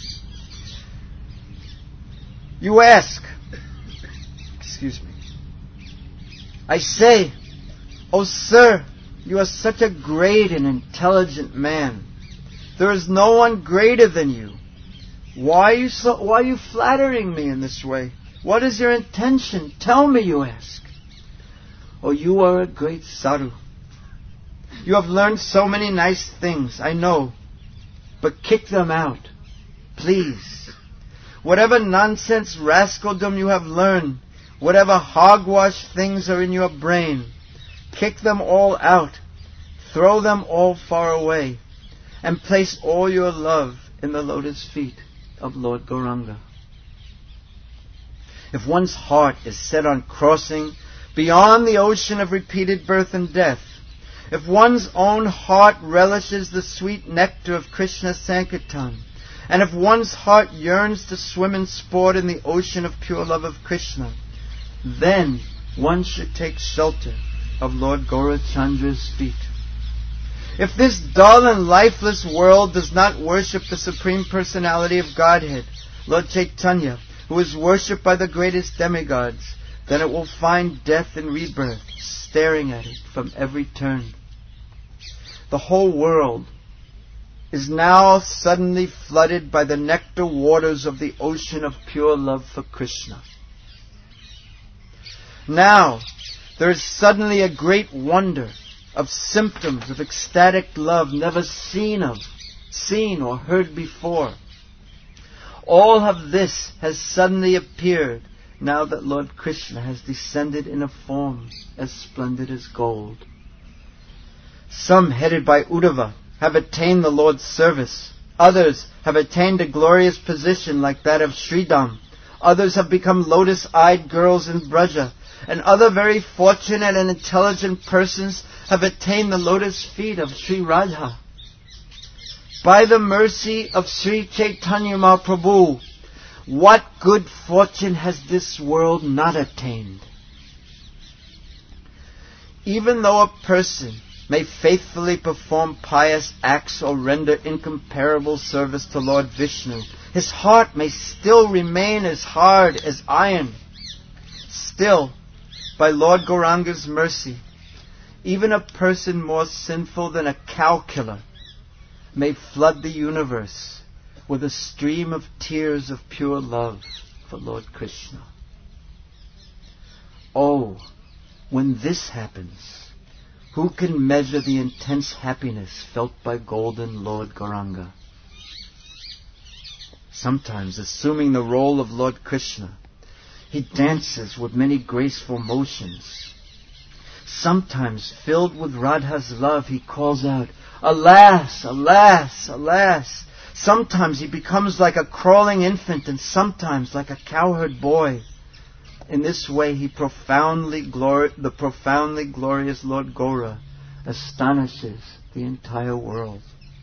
You ask, I say, "Oh sir, you are such a great and intelligent man. There is no one greater than you. Why are you flattering me in this way? What is your intention? Tell me," you ask. "Oh, you are a great sadhu. You have learned so many nice things, I know, but kick them out, please. Whatever nonsense rascaldom you have learned, whatever hogwash things are in your brain, kick them all out, throw them all far away, and place all your love in the lotus feet of Lord Gauranga." If one's heart is set on crossing beyond the ocean of repeated birth and death, if one's own heart relishes the sweet nectar of Krishna Sankirtan, and if one's heart yearns to swim and sport in the ocean of pure love of Krishna, then one should take shelter of Lord Gaurachandra's feet. If this dull and lifeless world does not worship the Supreme Personality of Godhead, Lord Chaitanya, who is worshipped by the greatest demigods, then it will find death and rebirth staring at it from every turn. The whole world is now suddenly flooded by the nectar waters of the ocean of pure love for Krishna. Now, there is suddenly a great wonder of symptoms of ecstatic love never seen or heard before. All of this has suddenly appeared now that Lord Krishna has descended in a form as splendid as gold. Some, headed by Uddhava, have attained the Lord's service. Others have attained a glorious position like that of Sridham. Others have become lotus-eyed girls in Braja. And other very fortunate and intelligent persons have attained the lotus feet of Sri Radha. By the mercy of Sri Chaitanya Mahaprabhu, what good fortune has this world not attained? Even though a person may faithfully perform pious acts or render incomparable service to Lord Vishnu, his heart may still remain as hard as iron. Still, by Lord Gauranga's mercy, even a person more sinful than a cow killer may flood the universe with a stream of tears of pure love for Lord Krishna. Oh, when this happens, who can measure the intense happiness felt by golden Lord Gauranga? Sometimes, assuming the role of Lord Krishna, He dances with many graceful motions. Sometimes, filled with Radha's love, he calls out, "Alas, alas, alas!" Sometimes he becomes like a crawling infant, and sometimes like a cowherd boy. In this way, the profoundly glorious Lord Gaura astonishes the entire world.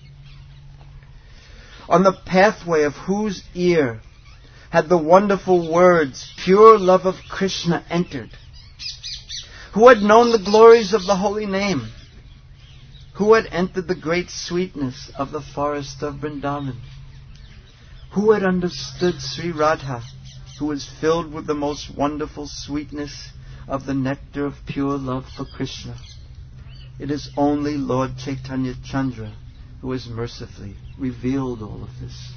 On the pathway of whose ear had the wonderful words, "Pure love of Krishna," entered? Who had known the glories of the holy name? Who had entered the great sweetness of the forest of Vrindavan? Who had understood Sri Radha, who was filled with the most wonderful sweetness of the nectar of pure love for Krishna? It is only Lord Chaitanya Chandra who has mercifully revealed all of this.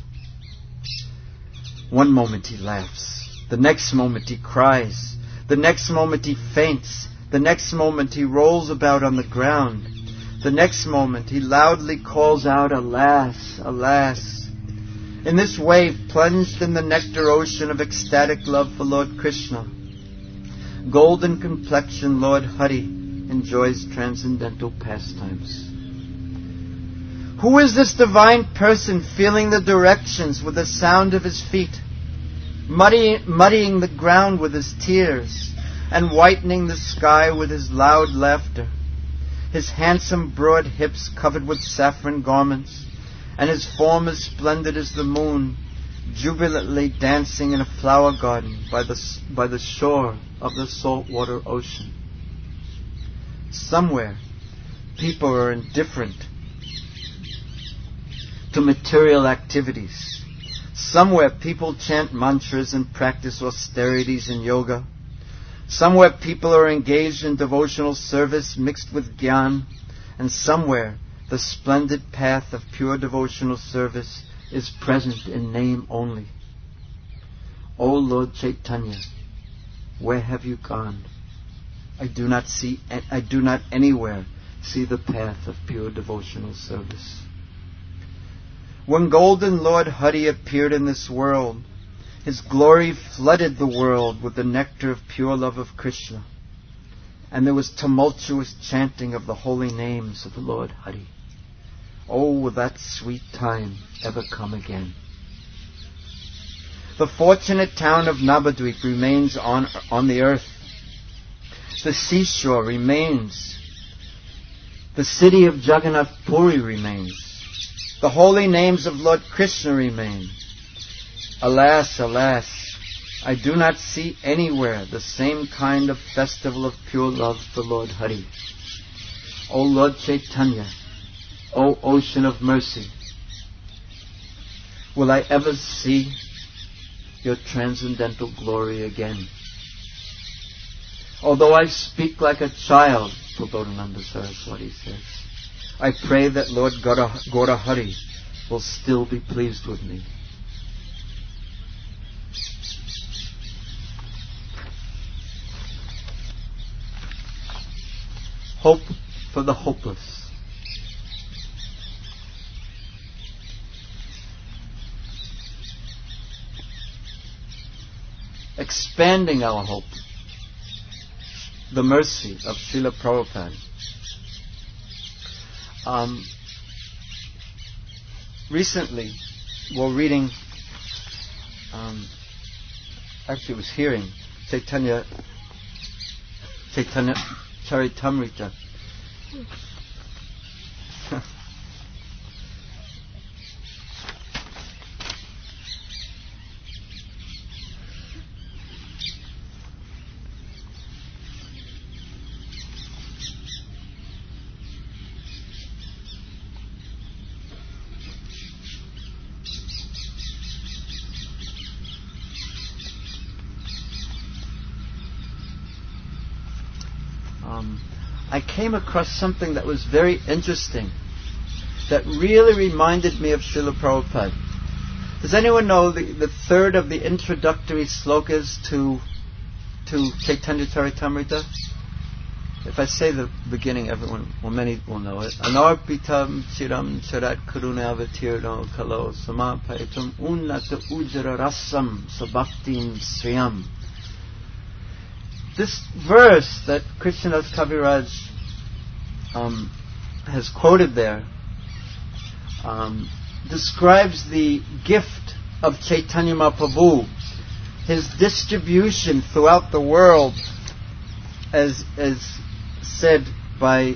One moment he laughs, the next moment he cries, the next moment he faints, the next moment he rolls about on the ground, the next moment he loudly calls out, "Alas, alas." In this way, plunged in the nectar ocean of ecstatic love for Lord Krishna, golden complexioned Lord Hari enjoys transcendental pastimes. Who is this divine person feeling the directions with the sound of his feet, muddying the ground with his tears, and whitening the sky with his loud laughter? His handsome broad hips covered with saffron garments, and his form as splendid as the moon, jubilantly dancing in a flower garden by the shore of the saltwater ocean. Somewhere, people are indifferent to material activities. Somewhere, people chant mantras and practice austerities and yoga. Somewhere, people are engaged in devotional service mixed with jnana. And somewhere, the splendid path of pure devotional service is present in name only. O Lord Chaitanya, where have you gone? I do not anywhere see the path of pure devotional service. When golden Lord Hari appeared in this world, his glory flooded the world with the nectar of pure love of Krishna, and there was tumultuous chanting of the holy names of the Lord Hari. Oh, will that sweet time ever come again? The fortunate town of Navadvip remains on the earth. The seashore remains. The city of Jagannath Puri remains. The holy names of Lord Krishna remain. Alas, alas, I do not see anywhere the same kind of festival of pure love for Lord Hari. O Lord Chaitanya, O ocean of mercy, will I ever see your transcendental glory again? Although I speak like a child, Prabodhananda Saraswati says, I pray that Lord Gaura Hari will still be pleased with me. Hope for the hopeless. Expanding our hope. The mercy of Srila Prabhupada. Recently, while reading, actually was hearing Chaitanya Charitamrita. I came across something that was very interesting, that really reminded me of Srila Prabhupada. Does anyone know the third of the introductory slokas to Chaitanya Charitamrita? If I say the beginning, many will know it. Anarpitam chiram charat karuna avatirno kalo samapaitam unnata ujara rasam sabhaktim sriyam this verse that Krishnadas Kaviraj has quoted there describes the gift of Chaitanya Mahaprabhu, his distribution throughout the world, as said by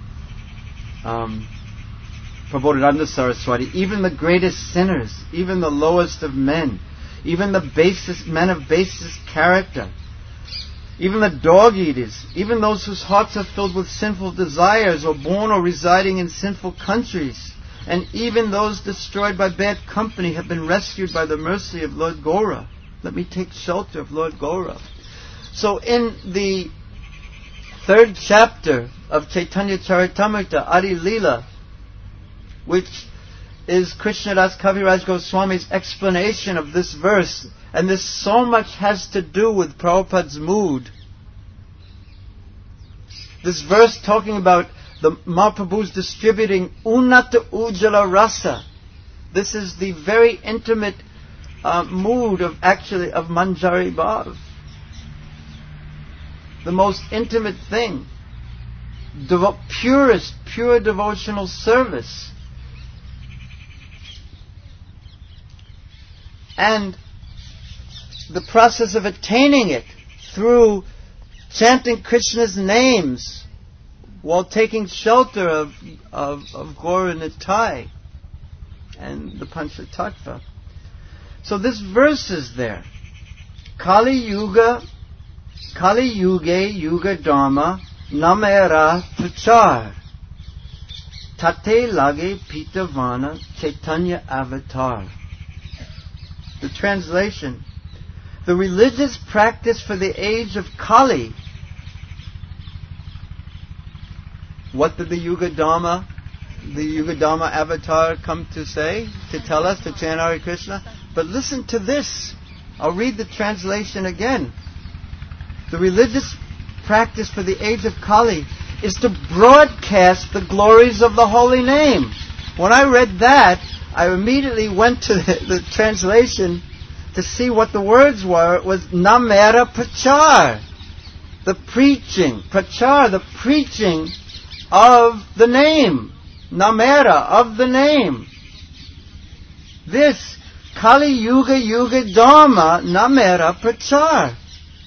Prabodhananda Saraswati. Even the greatest sinners, even the lowest of men, even the men of basest character, even the dog eaters, even those whose hearts are filled with sinful desires, or born or residing in sinful countries, and even those destroyed by bad company have been rescued by the mercy of Lord Gaura. Let me take shelter of Lord Gaura. So in the 3rd chapter of Chaitanya Charitamrita, Adi Leela, which is Krishnadas Kaviraj Goswami's explanation of this verse, and this so much has to do with Prabhupada's mood. This verse talking about the Mahaprabhu's distributing Unnata Ujjala Rasa. This is the very intimate mood of Manjari Bhav. The most intimate thing. Pure devotional service. And the process of attaining it through chanting Krishna's names while taking shelter of Gaura Nitai and the Panchatattva. So this verse is there. Kali Yuge Yuga Dharma Namera Prachar Tate Lage Pitavana Chaitanya Avatar. The translation: the religious practice for the age of Kali. What did the Yuga Dharma avatar come to say? To tell us to chant Hare Krishna? But listen to this. I'll read the translation again. The religious practice for the age of Kali is to broadcast the glories of the holy name. When I read that, I immediately went to the translation to see what the words were. It was Namera Prachar. The preaching. Prachar, the preaching of the name. Namera, of the name. This, Kali Yuga Dharma Namera Prachar.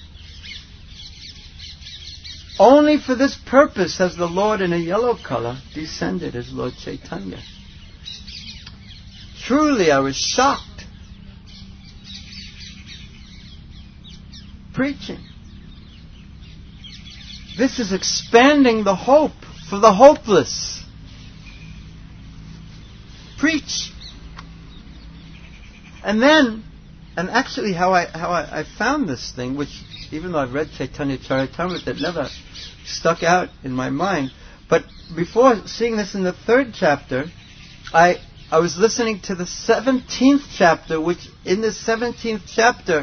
Only for this purpose has the Lord in a yellow color descended as Lord Chaitanya. Truly, I was shocked. Preaching. This is expanding the hope for the hopeless. Preach. And then, and actually how I found this thing, which even though I've read Chaitanya Charitamrita, it never stuck out in my mind. But before seeing this in the 3rd chapter, I was listening to the 17th chapter, which in the 17th chapter,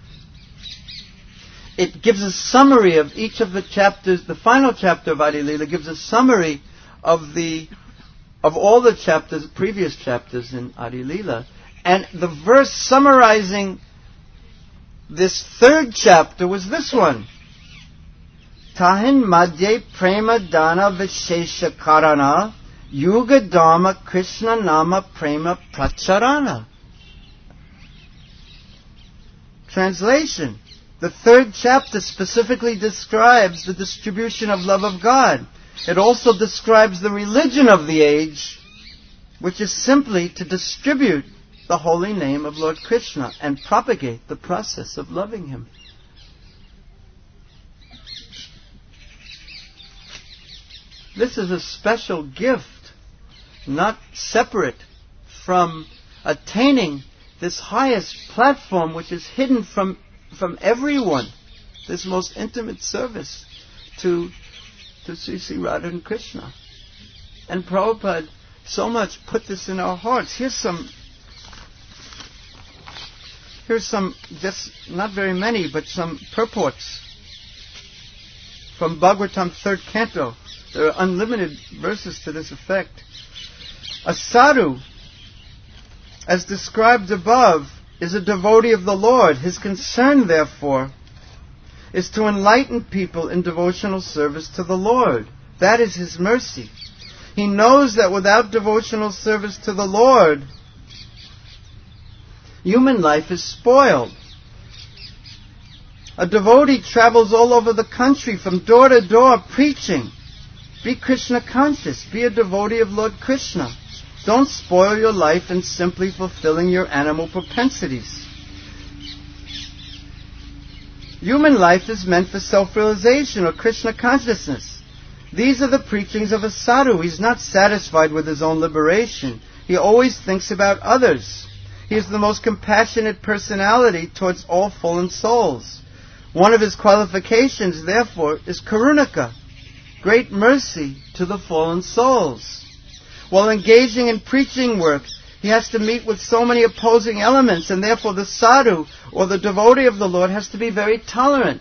it gives a summary of each of the chapters. The final chapter of Adi Leela gives a summary of all the chapters, previous chapters in Adi Leela. And the verse summarizing this 3rd chapter was this one. Tahin madhye prema dana vishesha karana yuga dharma krishna nama prema pracharana. Translation. The 3rd chapter specifically describes the distribution of love of God. It also describes the religion of the age, which is simply to distribute the holy name of Lord Krishna and propagate the process of loving Him. This is a special gift, not separate from attaining this highest platform which is hidden from everyone, this most intimate service to Sri Sri Radha and Krishna. And Prabhupada so much put this in our hearts. Here's some, just not very many, but some purports from Bhagavatam 3rd Canto. There are unlimited verses to this effect. A sadhu, as described above, is a devotee of the Lord. His concern, therefore, is to enlighten people in devotional service to the Lord. That is His mercy. He knows that without devotional service to the Lord, human life is spoiled. A devotee travels all over the country from door to door preaching. Be Krishna conscious. Be a devotee of Lord Krishna. Don't spoil your life in simply fulfilling your animal propensities. Human life is meant for self-realization or Krishna consciousness. These are the preachings of a sadhu. He's not satisfied with his own liberation. He always thinks about others. He is the most compassionate personality towards all fallen souls. One of his qualifications, therefore, is karunika, great mercy to the fallen souls. While engaging in preaching work, he has to meet with so many opposing elements, and therefore the sadhu, or the devotee of the Lord, has to be very tolerant.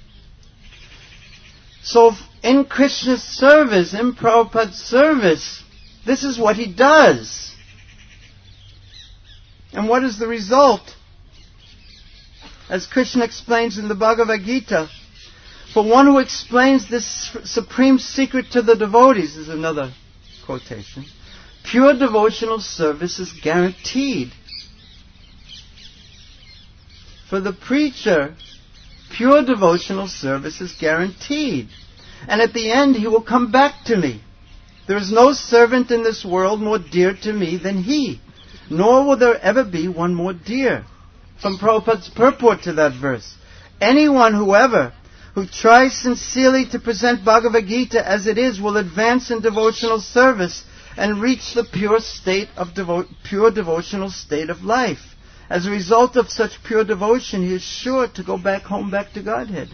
So in Krishna's service, in Prabhupada's service, this is what he does. And what is the result? As Krishna explains in the Bhagavad Gita, for one who explains this supreme secret to the devotees, is another quotation, pure devotional service is guaranteed. For the preacher, pure devotional service is guaranteed. And at the end, he will come back to me. There is no servant in this world more dear to me than he, nor will there ever be one more dear. From Prabhupada's purport to that verse, anyone, whoever, who tries sincerely to present Bhagavad Gita as it is will advance in devotional service and reach the pure state of pure devotional state of life. As a result of such pure devotion, he is sure to go back home, back to Godhead.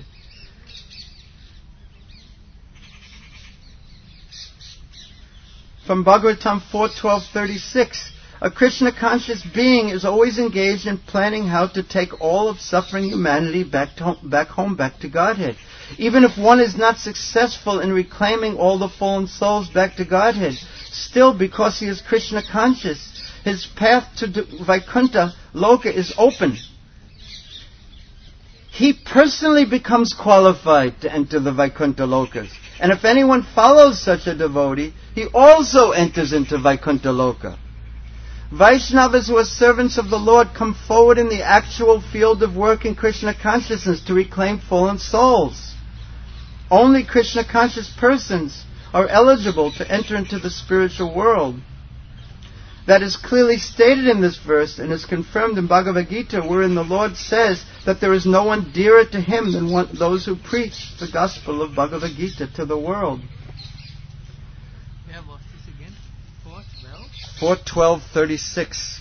From Bhagavatam 4:12-36, a Krishna-conscious being is always engaged in planning how to take all of suffering humanity back home, back to Godhead. Even if one is not successful in reclaiming all the fallen souls back to Godhead, still, because he is Krishna-conscious, his path to Vaikuntha Loka is open. He personally becomes qualified to enter the Vaikuntha Lokas. And if anyone follows such a devotee, he also enters into Vaikuntha Loka. Vaishnavas who are servants of the Lord come forward in the actual field of work in Krishna consciousness to reclaim fallen souls. Only Krishna conscious persons are eligible to enter into the spiritual world. That is clearly stated in this verse and is confirmed in Bhagavad Gita, wherein the Lord says that there is no one dearer to Him than those who preach the gospel of Bhagavad Gita to the world. Where was this again? 4:12? 4:12-36.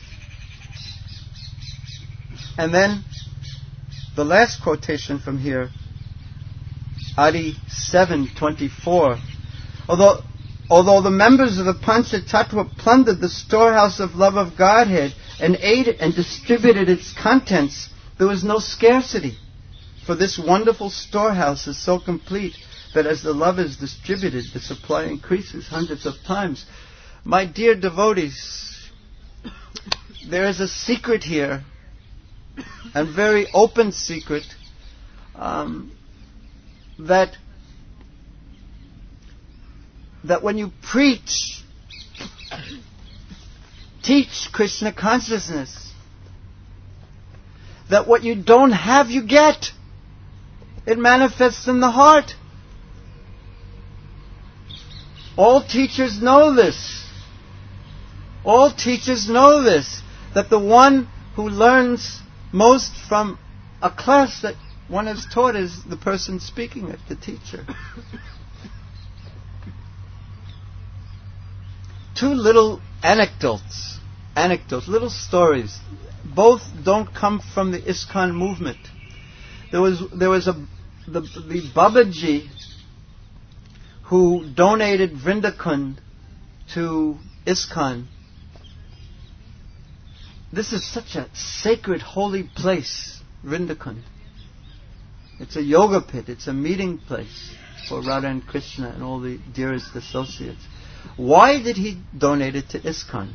And then the last quotation from here, Adi 7:24. Although the members of the Panchatattva plundered the storehouse of love of Godhead and ate it and distributed its contents, there was no scarcity. For this wonderful storehouse is so complete that as the love is distributed, the supply increases hundreds of times. My dear devotees, there is a secret here, a very open secret, that when you teach Krishna consciousness, that what you don't have, you get. It manifests in the heart. All teachers know this. All teachers know this, that the one who learns most from a class that one has taught is the person speaking it, the teacher. Two little anecdotes, little stories. Both don't come from the ISKCON movement. There was the Babaji who donated Vrindakund to ISKCON. This is such a sacred, holy place, Vrindakund. It's a yoga pit. It's a meeting place for Radha and Krishna and all the dearest associates. Why did he donate it to ISKCON?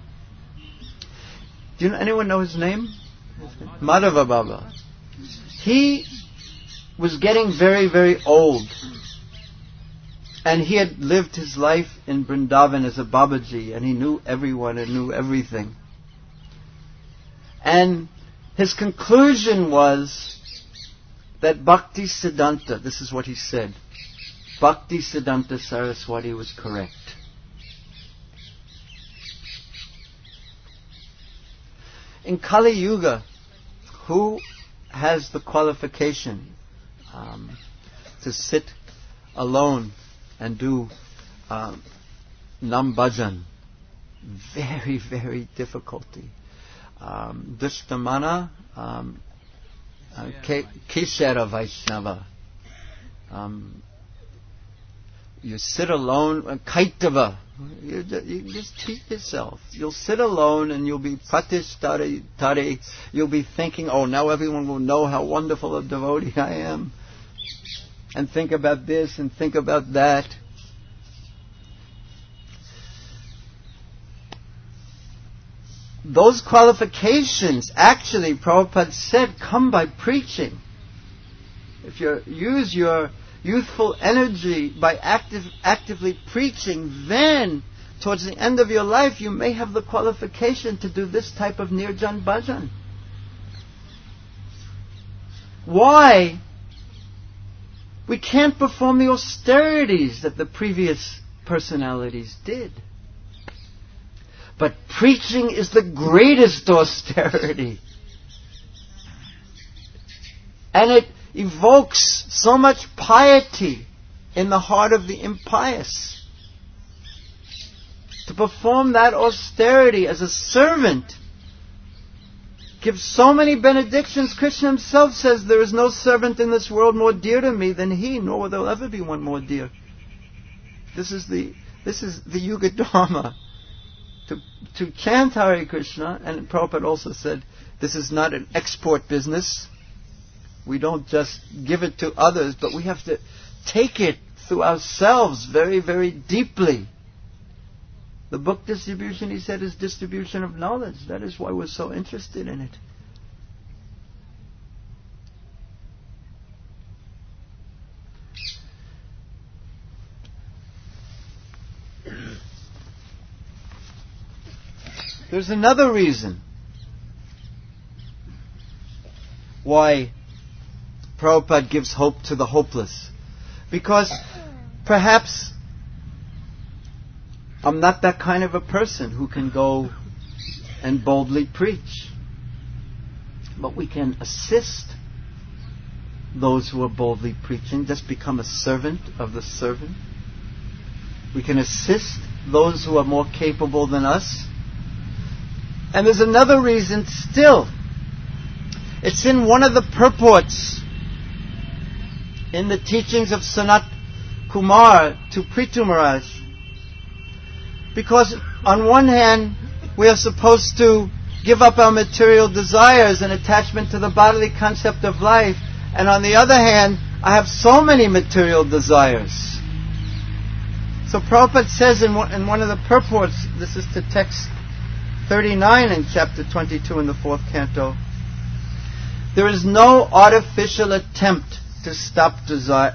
Anyone know his name? Madhava Baba. He was getting very, very old. And he had lived his life in Vrindavan as a Babaji, and he knew everyone and knew everything. And his conclusion was that Bhakti Siddhanta, this is what he said, Bhakti Siddhanta Saraswati was correct. In Kali Yuga, who has the qualification to sit alone and do nam bhajan? Very, very difficulty. Dushtamana, Keshara Vaishnava. You sit alone, Kaitava. You just teach yourself. You'll sit alone and you'll be pratishtare. You'll be thinking, oh, now everyone will know how wonderful a devotee I am. And think about this and think about that. Those qualifications, actually, Prabhupada said, come by preaching. If you use your youthful energy by actively preaching, then, towards the end of your life, you may have the qualification to do this type of Nirjan Bhajan. Why? We can't perform the austerities that the previous personalities did. But preaching is the greatest austerity. And it evokes so much piety in the heart of the impious. To perform that austerity as a servant gives so many benedictions. Krishna himself says, there is no servant in this world more dear to me than he, nor will there ever be one more dear. This is the Yuga Dharma. To chant Hare Krishna, and Prabhupada also said, this is not an export business. We don't just give it to others, but we have to take it through ourselves very, very deeply. The book distribution, he said, is distribution of knowledge. That is why we're so interested in it. There's another reason why Prabhupada gives hope to the hopeless. Because perhaps I'm not that kind of a person who can go and boldly preach. But we can assist those who are boldly preaching. Just become a servant of the servant. We can assist those who are more capable than us. And there's another reason still. It's in one of the purports in the teachings of Sanat Kumar to Prithu Maharaj. Because on one hand, we are supposed to give up our material desires and attachment to the bodily concept of life. And on the other hand, I have so many material desires. So Prabhupada says in one of the purports, this is to text 39 in chapter 22 in the 4th canto, there is no artificial attempt to stop desire.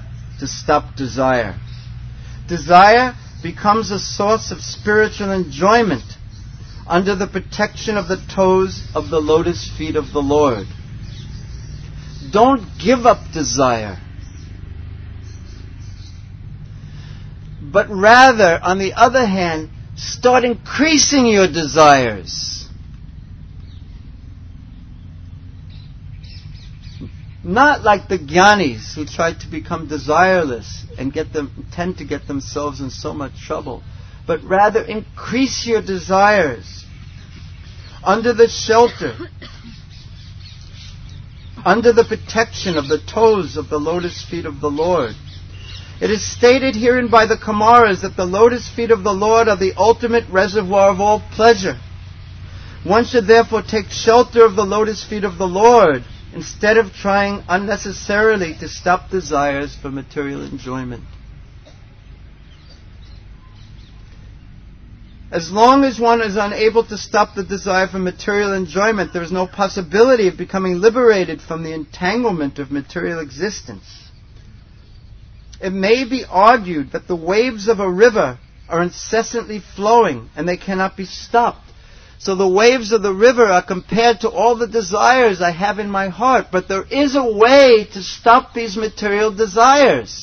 Desire becomes a source of spiritual enjoyment under the protection of the toes of the lotus feet of the Lord. Don't give up desire, but rather, on the other hand, start increasing your desires. Not like the jnanis who try to become desireless and tend to get themselves in so much trouble, but rather increase your desires under the shelter, under the protection of the toes of the lotus feet of the Lord. It is stated herein by the Kumaras that the lotus feet of the Lord are the ultimate reservoir of all pleasure. One should therefore take shelter of the lotus feet of the Lord instead of trying unnecessarily to stop desires for material enjoyment. As long as one is unable to stop the desire for material enjoyment, there is no possibility of becoming liberated from the entanglement of material existence. It may be argued that the waves of a river are incessantly flowing and they cannot be stopped. So the waves of the river are compared to all the desires I have in my heart, but there is a way to stop these material desires.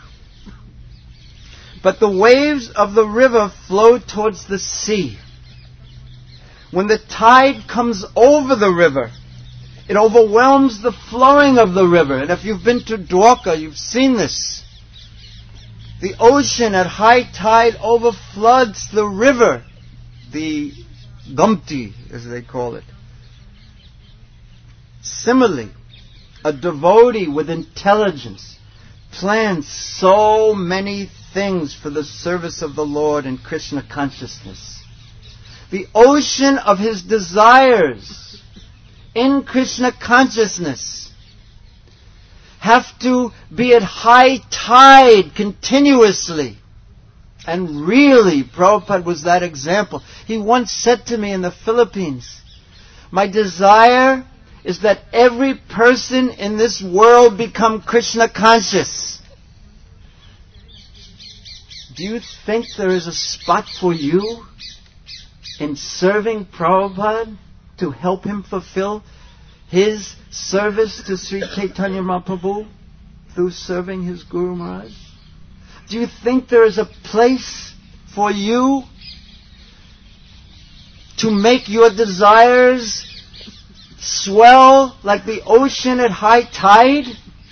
But the waves of the river flow towards the sea. When the tide comes over the river, it overwhelms the flowing of the river. And if you've been to Dwarka, you've seen this. The ocean at high tide overfloods the river, the Gomti, as they call it. Similarly, a devotee with intelligence plans so many things for the service of the Lord in Krishna consciousness. The ocean of his desires in Krishna consciousness have to be at high tide continuously. And really, Prabhupada was that example. He once said to me in the Philippines, my desire is that every person in this world become Krishna conscious. Do you think there is a spot for you in serving Prabhupada to help him fulfill his service to Sri Chaitanya Mahaprabhu through serving his Guru Maharaj? Do you think there is a place for you to make your desires swell like the ocean at high tide?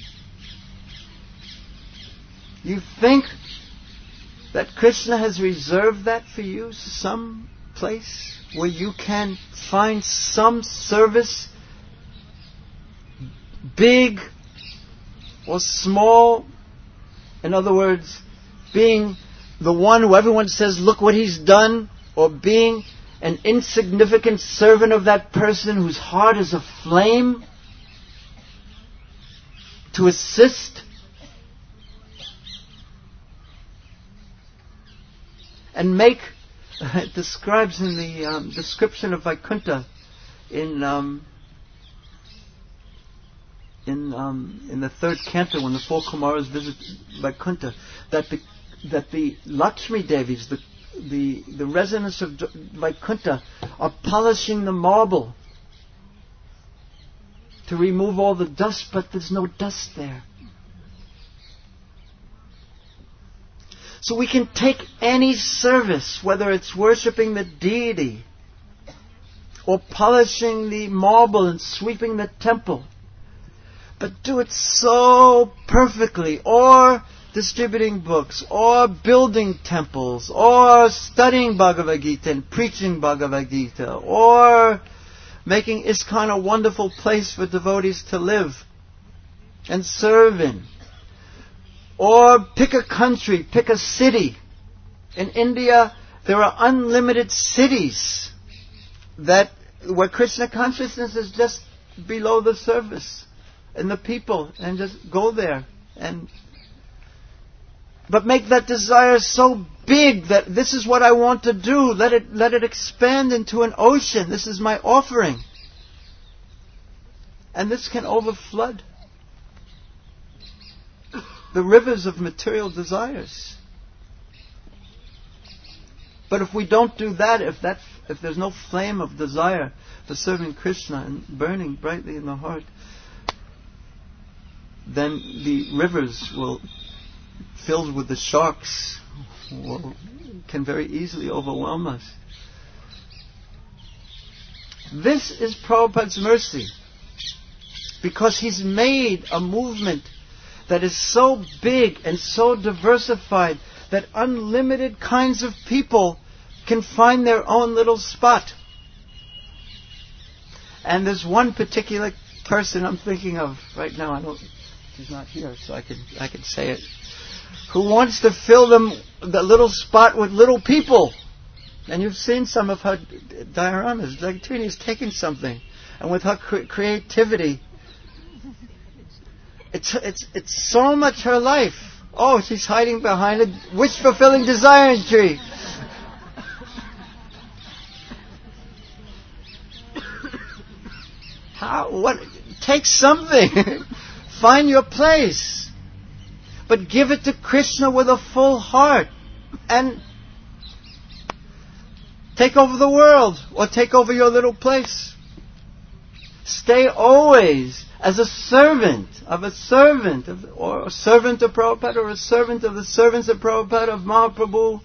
You think that Krishna has reserved that for you, some place where you can find some service, big or small? In other words, being the one who everyone says, look what he's done, or being an insignificant servant of that person whose heart is aflame to assist. And make, it describes in the description of Vaikuntha in the third canto when the four Kumaras visit Vaikuntha, that the Lakshmi Devis, the residents of Vaikuntha, are polishing the marble to remove all the dust, but there's no dust there. So we can take any service, whether it's worshipping the deity or polishing the marble and sweeping the temple, but do it so perfectly, or distributing books, or building temples, or studying Bhagavad Gita and preaching Bhagavad Gita, or making ISKCON a wonderful place for devotees to live and serve in. Or pick a country, pick a city. In India, there are unlimited cities where Krishna consciousness is just below the surface, and the people, and just go there but make that desire so big that this is what I want to do. Let it expand into an ocean. This is my offering. And this can overflood the rivers of material desires. But if we don't do that, if there's no flame of desire for serving Krishna and burning brightly in the heart, then the rivers filled with the sharks, can very easily overwhelm us. This is Prabhupada's mercy, because he's made a movement that is so big and so diversified that unlimited kinds of people can find their own little spot. And there's one particular person I'm thinking of right now. She's not here, so I could say it. Who wants to fill the little spot with little people? And you've seen some of her dioramas. Like Trini's taking something, and with her creativity, it's so much her life. Oh, she's hiding behind a wish-fulfilling desire tree. What? Take something. Find your place. But give it to Krishna with a full heart. And take over the world. Or take over your little place. Stay always as a servant of a servant, or a servant of Prabhupada, or a servant of the servants of Prabhupada, of Mahaprabhu.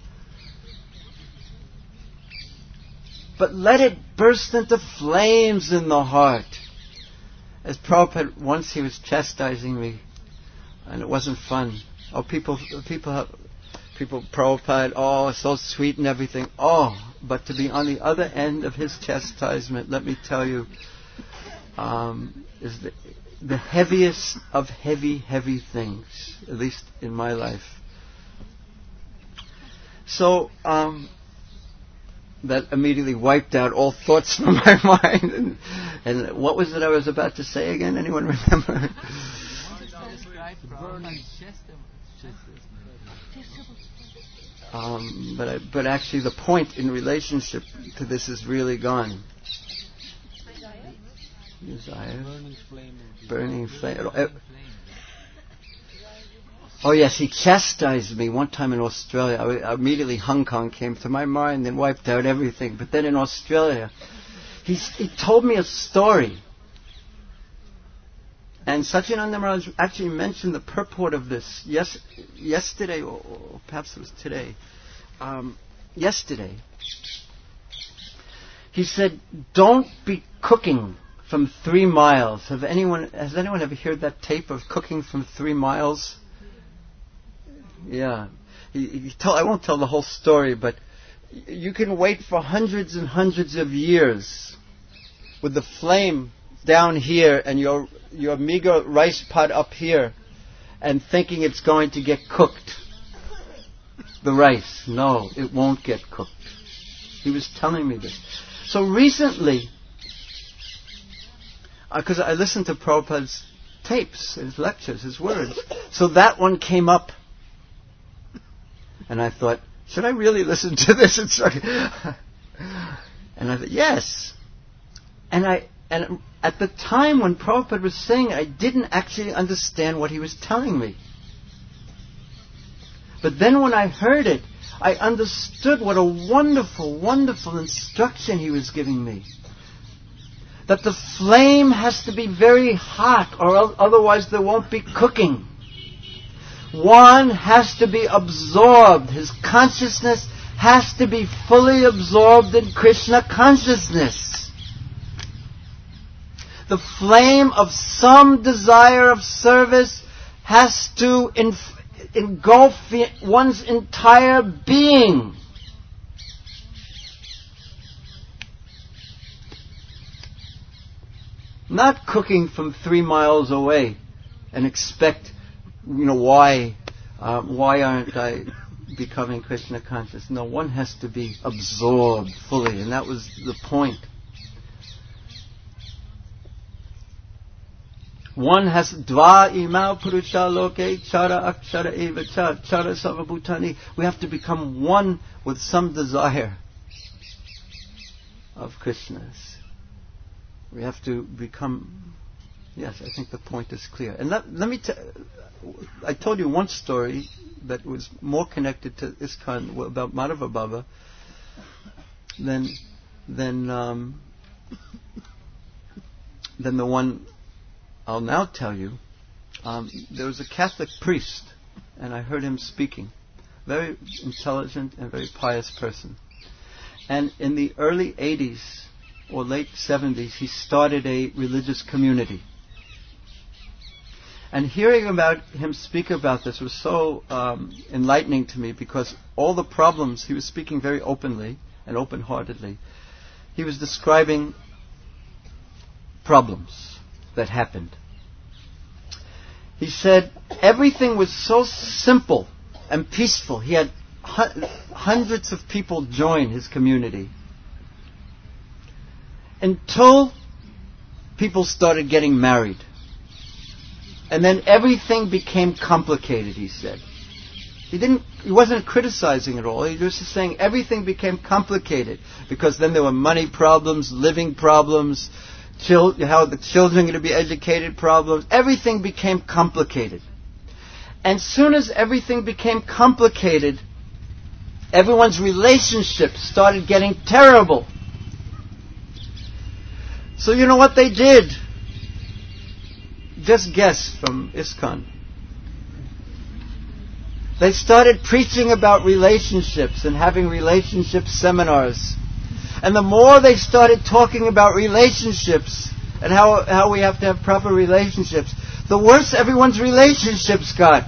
But let it burst into flames in the heart. As Prabhupada, once he was chastising me, and it wasn't fun. Oh, people, Prabhupada, oh, so sweet and everything. Oh, but to be on the other end of his chastisement, let me tell you, is the heaviest of heavy things, at least in my life. So, that immediately wiped out all thoughts from my mind. And what was it I was about to say again? Anyone remember? But actually the point in relationship to this is really gone. Desire. Burning flame. Oh yes, he chastised me one time in Australia. Immediately Hong Kong came to my mind and wiped out everything. But then in Australia, he told me a story. And Satchidananda Maharaj actually mentioned the purport of this yesterday, or perhaps it was today. Yesterday. He said, don't be cooking from 3 miles. Has anyone ever heard that tape of cooking from 3 miles? Yeah. I won't tell the whole story, but you can wait for hundreds and hundreds of years with the flame down here and your meager rice pot up here and thinking it's going to get cooked. The rice. No, it won't get cooked. He was telling me this. So recently, because I listened to Prabhupada's tapes, his lectures, his words, so that one came up. And I thought, should I really listen to this? And I thought, yes. And at the time when Prabhupada was saying it, I didn't actually understand what he was telling me. But then when I heard it, I understood what a wonderful, wonderful instruction he was giving me. That the flame has to be very hot, or otherwise there won't be cooking. One has to be absorbed. His consciousness has to be fully absorbed in Krishna consciousness. The flame of some desire of service has to engulf one's entire being. Not cooking from 3 miles away and expect, why aren't I becoming Krishna conscious? No, one has to be absorbed fully, and that was the point. One has dva imau purusha loke chara akshara eva chara savabhutani. We have to become one with some desire of Krishna's. We have to become. Yes, I think the point is clear. And let me I told you one story that was more connected to ISKCON about Madhava Baba than the one I'll now tell you. There was a Catholic priest, and I heard him speaking. Very intelligent and very pious person. And in the early 80s or late 70s, he started a religious community. And hearing about him speak about this was so enlightening to me, because all the problems, he was speaking very openly and open-heartedly. He was describing problems that happened. He said everything was so simple and peaceful. He had hundreds of people join his community until people started getting married. And then everything became complicated, he said. He wasn't criticizing at all. He was just saying everything became complicated because then there were money problems, living problems, how the children are going to be educated problems. Everything became complicated. And soon as everything became complicated, everyone's relationships started getting terrible. So you know what they did? Just guess from ISKCON. They started preaching about relationships and having relationship seminars. And the more they started talking about relationships and how we have to have proper relationships, the worse everyone's relationships got.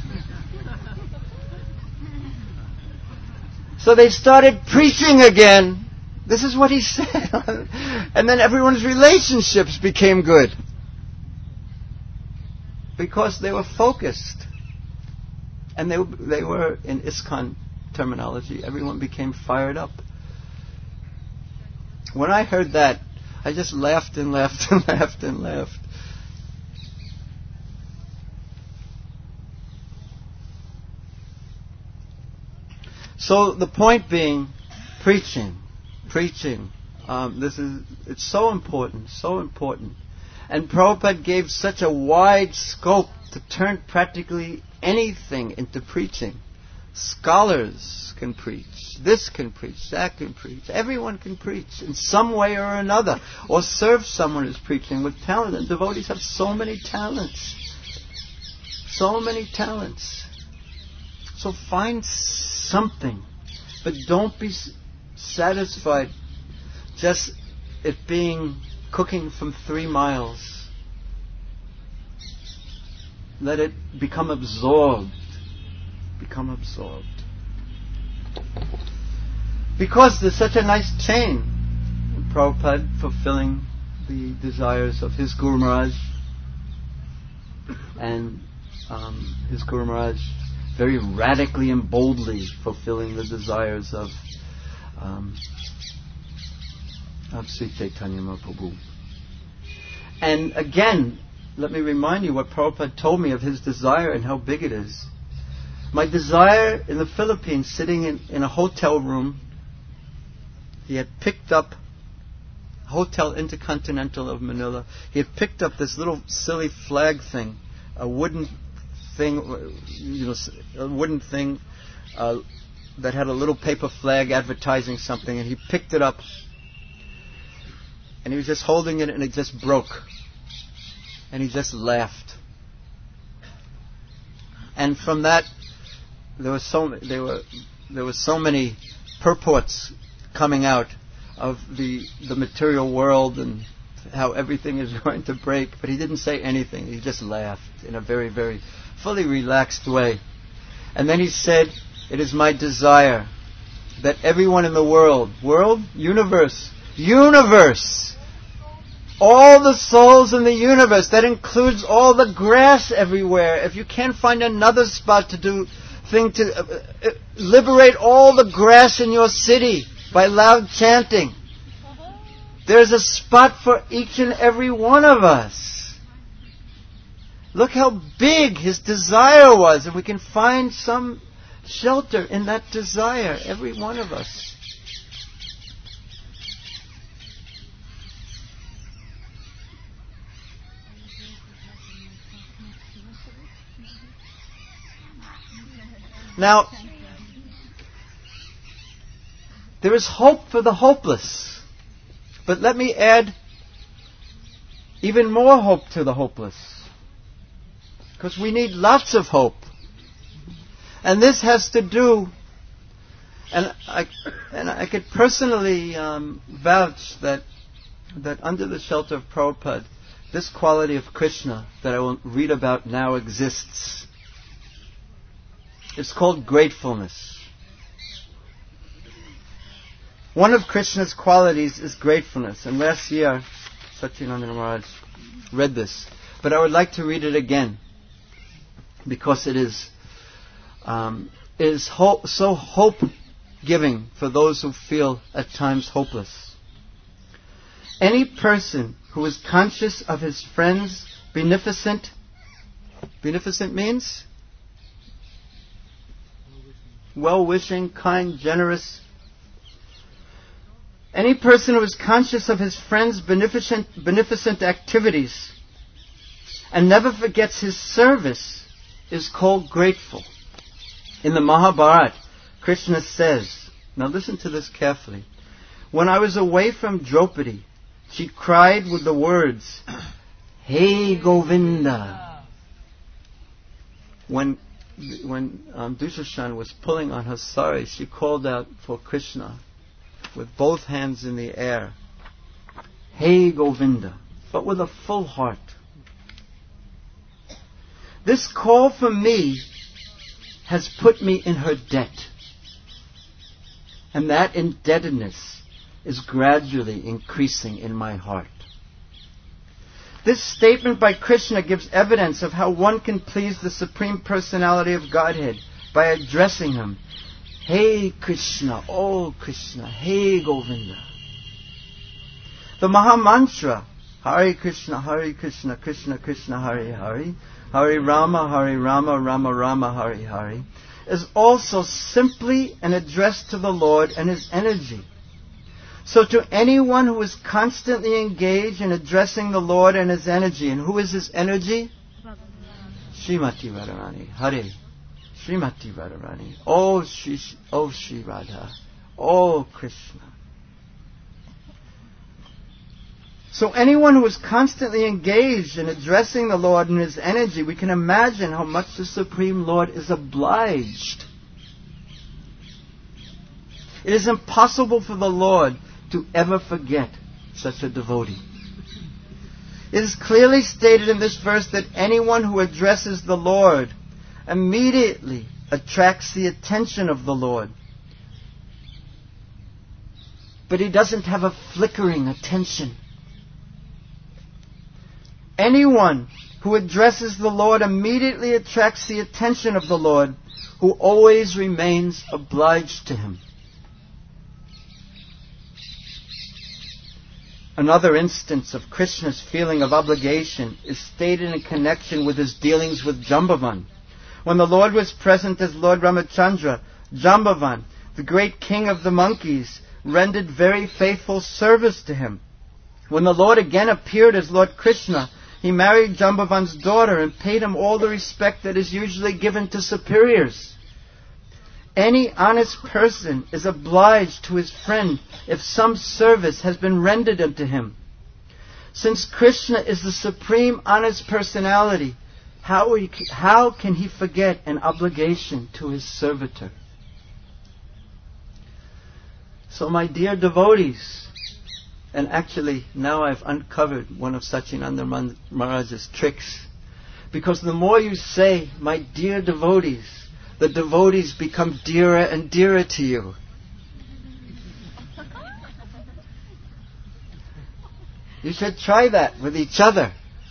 So they started preaching again. This is what he said. And then everyone's relationships became good. Because they were focused. And they were, in ISKCON terminology, everyone became fired up. When I heard that, I just laughed and laughed and laughed and laughed. So the point being, preaching. It's so important, so important. And Prabhupada gave such a wide scope to turn practically anything into preaching. Scholars can preach. This can preach. That can preach. Everyone can preach in some way or another. Or serve someone who's preaching with talent. And devotees have so many talents. So many talents. So find something. But don't be satisfied just it being cooking from 3 miles. Let it become absorbed. Become absorbed. Because there's such a nice chain. Prabhupada fulfilling the desires of his Guru Maharaj. And his Guru Maharaj very radically and boldly fulfilling the desires of Sri Chaitanya Mahaprabhu. And again, let me remind you what Prabhupada told me of his desire and how big it is. My desire in the Philippines, sitting in a hotel room, he had picked up Hotel Intercontinental of Manila. He had picked up this little silly flag thing, a wooden thing, that had a little paper flag advertising something, and he picked it up, and he was just holding it, and it just broke, and he just laughed. And from that, there were so many purports coming out of the material world and how everything is going to break, but he didn't say anything. He just laughed in a very, very fully relaxed way. And then he said, "It is my desire that everyone in the world, universe, all the souls in the universe, that includes all the grass everywhere. If you can't find another spot to liberate all the grass in your city by loud chanting. There's a spot for each and every one of us." Look how big his desire was, and we can find some shelter in that desire, every one of us. Now, there is hope for the hopeless. But let me add even more hope to the hopeless. Because we need lots of hope. And this has to do, and I could personally vouch that under the shelter of Prabhupada, this quality of Krishna that I will read about now exists. It's called gratefulness. One of Krishna's qualities is gratefulness. And last year, Satchidananda Maharaj read this. But I would like to read it again. Because it is so hope-giving for those who feel at times hopeless. Any person who is conscious of his friend's beneficent means well-wishing, kind, generous, Any person who is conscious of his friend's beneficent activities and never forgets his service is called grateful. In the Mahabharata, Krishna says, now listen to this carefully, when I was away from Draupadi, she cried with the words, Hey Govinda. When Dushashan was pulling on her sari, she called out for Krishna with both hands in the air, Hey Govinda, but with a full heart. This call for me has put me in her debt. And that indebtedness is gradually increasing in my heart. This statement by Krishna gives evidence of how one can please the Supreme Personality of Godhead by addressing Him. Hey Krishna, oh Krishna, Hey Govinda. The Mahamantra, Hare Krishna, Krishna Krishna, Hare Hare, Hare Rama, Rama Rama, Hare Hare, is also simply an address to the Lord and His energy. So to anyone who is constantly engaged in addressing the Lord and His energy, and who is His energy? Srimati Radharani, Hare, Srimati Radharani, oh Shri Radha, oh Krishna. So anyone who is constantly engaged in addressing the Lord and His energy, we can imagine how much the Supreme Lord is obliged. It is impossible for the Lord to ever forget such a devotee. It is clearly stated in this verse that anyone who addresses the Lord immediately attracts the attention of the Lord. But he doesn't have a flickering attention. Anyone who addresses the Lord immediately attracts the attention of the Lord, who always remains obliged to Him. Another instance of Krishna's feeling of obligation is stated in connection with his dealings with Jambavan. When the Lord was present as Lord Ramachandra, Jambavan, the great king of the monkeys, rendered very faithful service to him. When the Lord again appeared as Lord Krishna, he married Jambavan's daughter and paid him all the respect that is usually given to superiors. Any honest person is obliged to his friend if some service has been rendered unto him. Since Krishna is the supreme honest personality, how can he forget an obligation to his servitor? So my dear devotees, and actually now I've uncovered one of Sachinanda Maharaj's tricks, because the more you say, my dear devotees, the devotees become dearer and dearer to you. You should try that with each other.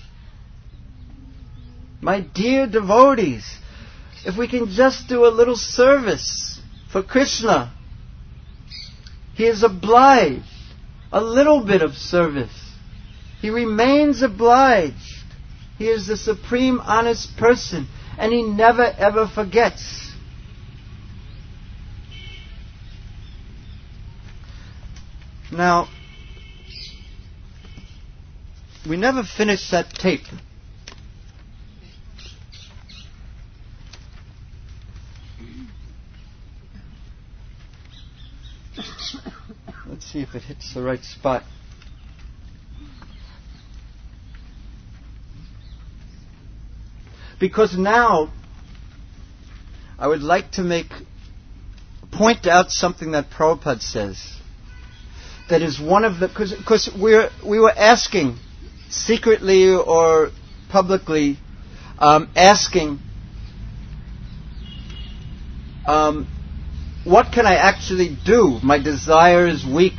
My dear devotees, if we can just do a little service for Krishna, He is obliged. A little bit of service. He remains obliged. He is the supreme honest person, and He never ever forgets. Now, we never finished that tape. Let's see if it hits the right spot. Because now I would like to point out something that Prabhupada says. That is one of the, because we were asking secretly or publicly, asking, what can I actually do? My desire is weak.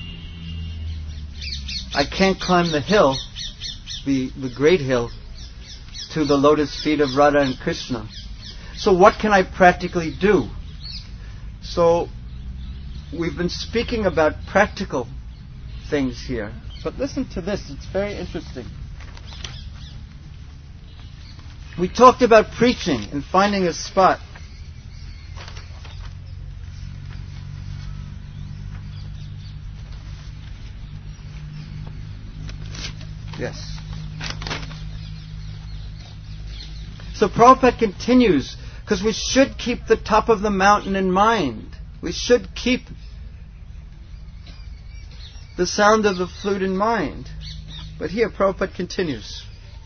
I can't climb the hill, the great hill, to the lotus feet of Radha and Krishna. So what can I practically do? So we've been speaking about practical things here. But listen to this, it's very interesting. We talked about preaching and finding a spot. Yes. So Prabhupada continues, because we should keep the top of the mountain in mind. We should keep the sound of the flute in mind. But here Prabhupada continues.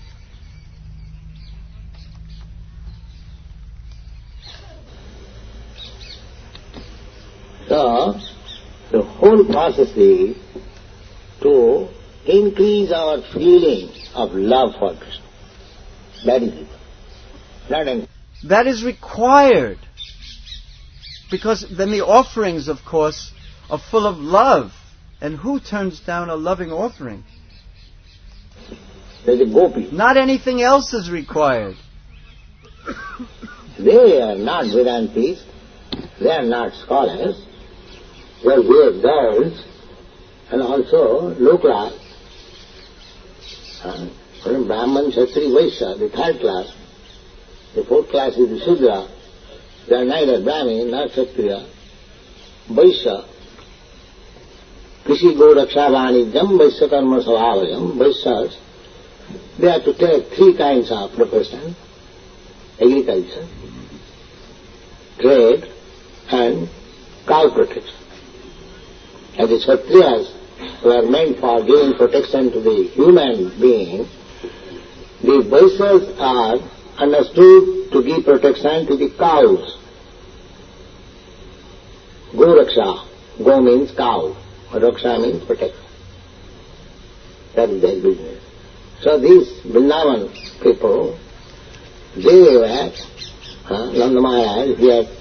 So, the whole process is to increase our feeling of love for Krishna. That is it. That is required. Because then the offerings, of course, are full of love. And who turns down a loving offering? There's a gopi. Not anything else is required. They are not Vedantis. They are not scholars. They are weird girls and also low class. Brahman, Kshatriya, Vaishya, the third class. The fourth class is the Shudra. They are neither Brahmin nor Kshatriya. Vaishya. Krishi Goraksha Vanijam, Vaishya Karma Svabhavayam. Vaishyas, they have to take three kinds of profession: agriculture, trade, and cow protection. As the Kshatriyas were meant for giving protection to the human being, the Vaishyas are understood to give protection to the cows. Goraksha. Go means cow. Raksha means protection. That is their business. So these Vrindavan people, they were, Nanda Maharaj, he had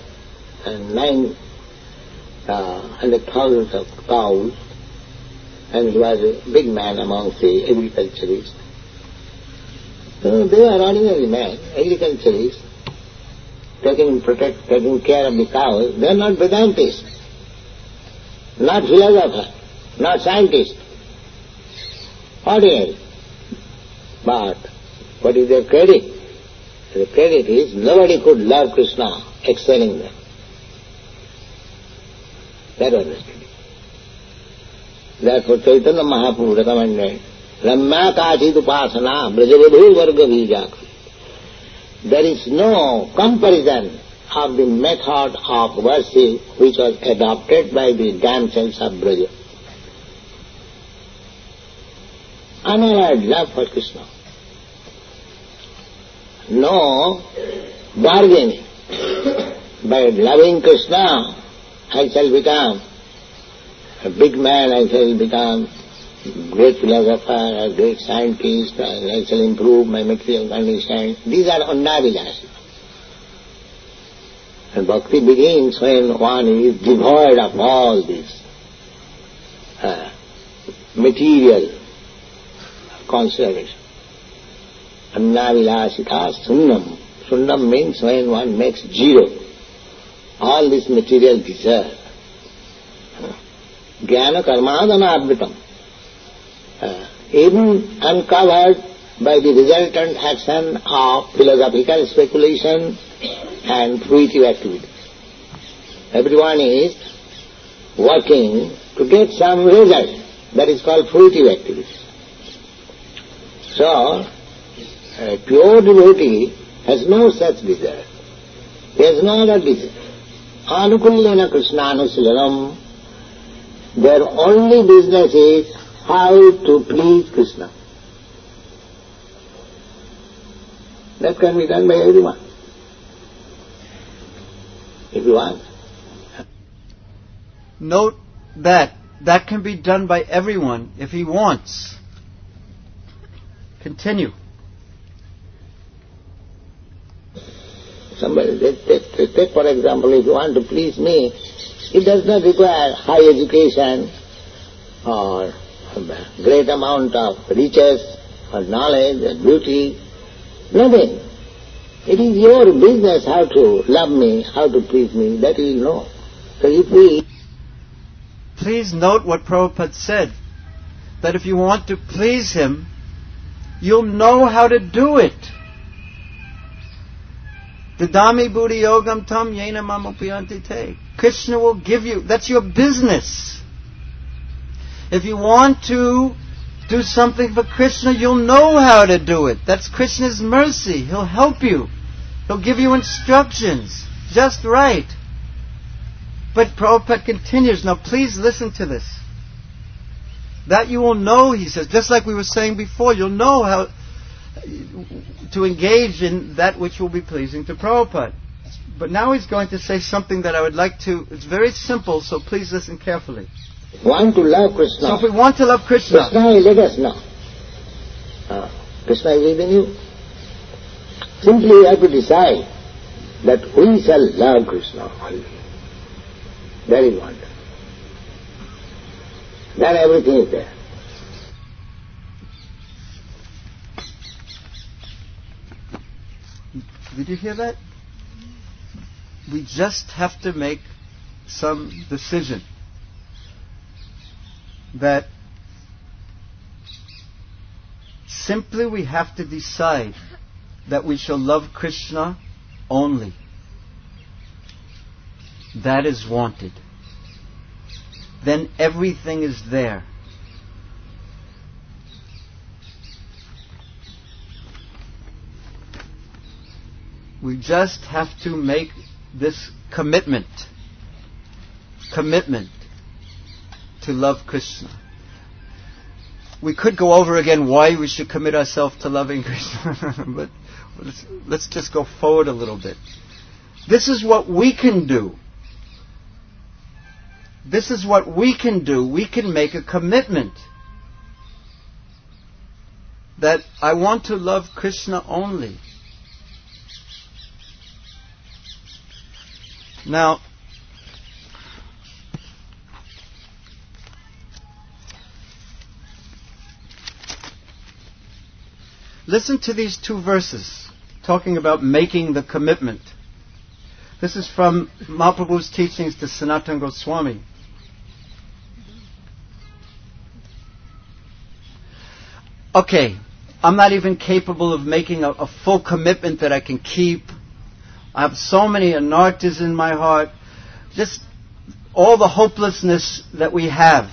900,000 of cows, and he was a big man amongst the agriculturists. So they are ordinary men, agriculturists, taking care of the cows. They are not Vedantists, not philosophers, not scientists, ordinary. But what is their credit? The credit is nobody could love Krishna excelling them. That was the credit. Therefore Chaitanya Mahaprabhu recommended Ramya Kachit Upasana Brajavadhu Varga Vijak. There is no comparison of the method of worship which was adopted by the damsels of Braja. Unalloyed love for Krishna. No bargaining. By loving Krishna, I shall become a big man, I shall become great philosopher, a great scientist, I shall improve my material condition. These are annavilas. And bhakti begins when one is devoid of all this material consideration. Annavilasita sunnam. Sunnam means when one makes zero all this material desire. Jnana karmadana abhitam. Even uncovered by the resultant action of philosophical speculation and fruitive activity. Everyone is working to get some result. That is called fruitive activity. So, a pure devotee has no such desire. He has no other desire. Anukullena Krishnanushilanam. Their only business is how to please Krishna. That can be done by everyone, if you want. Note that can be done by everyone if he wants. Continue. Somebody, take for example, if you want to please me, it does not require high education or a great amount of riches or knowledge and beauty. Nothing. It is your business how to love me, how to please me, that you will know. So if we... Please note what Prabhupada said, that if you want to please him, you'll know how to do it. Dadami buddhi yogam tam yena mamupayanti te. Krishna will give you, that's your business. If you want to do something for Krishna, you'll know how to do it. That's Krishna's mercy. He'll help you. He'll give you instructions. Just right. But Prabhupada continues, now please listen to this. That you will know, he says, just like we were saying before, you'll know how to engage in that which will be pleasing to Prabhupada. But now he's going to say something that I would like to, it's very simple, so please listen carefully. Want to love Krishna. So if we want to love Krishna, Krishna will let us know. Krishna is within you. Simply you have to decide that we shall love Krishna only. Very wonderful. Then everything is there. Did you hear that? We just have to make some decision that simply we have to decide that we shall love Krishna only. That is wanted. Then everything is there. We just have to make this commitment to love Krishna. We could go over again why we should commit ourselves to loving Krishna, but let's just go forward a little bit. This is what we can do. This is what we can do. We can make a commitment that I want to love Krishna only. Now, listen to these two verses talking about making the commitment. This is from Mahaprabhu's teachings to Sanatana Goswami. Okay, I'm not even capable of making a full commitment that I can keep. I have so many anarthas in my heart. Just all the hopelessness that we have.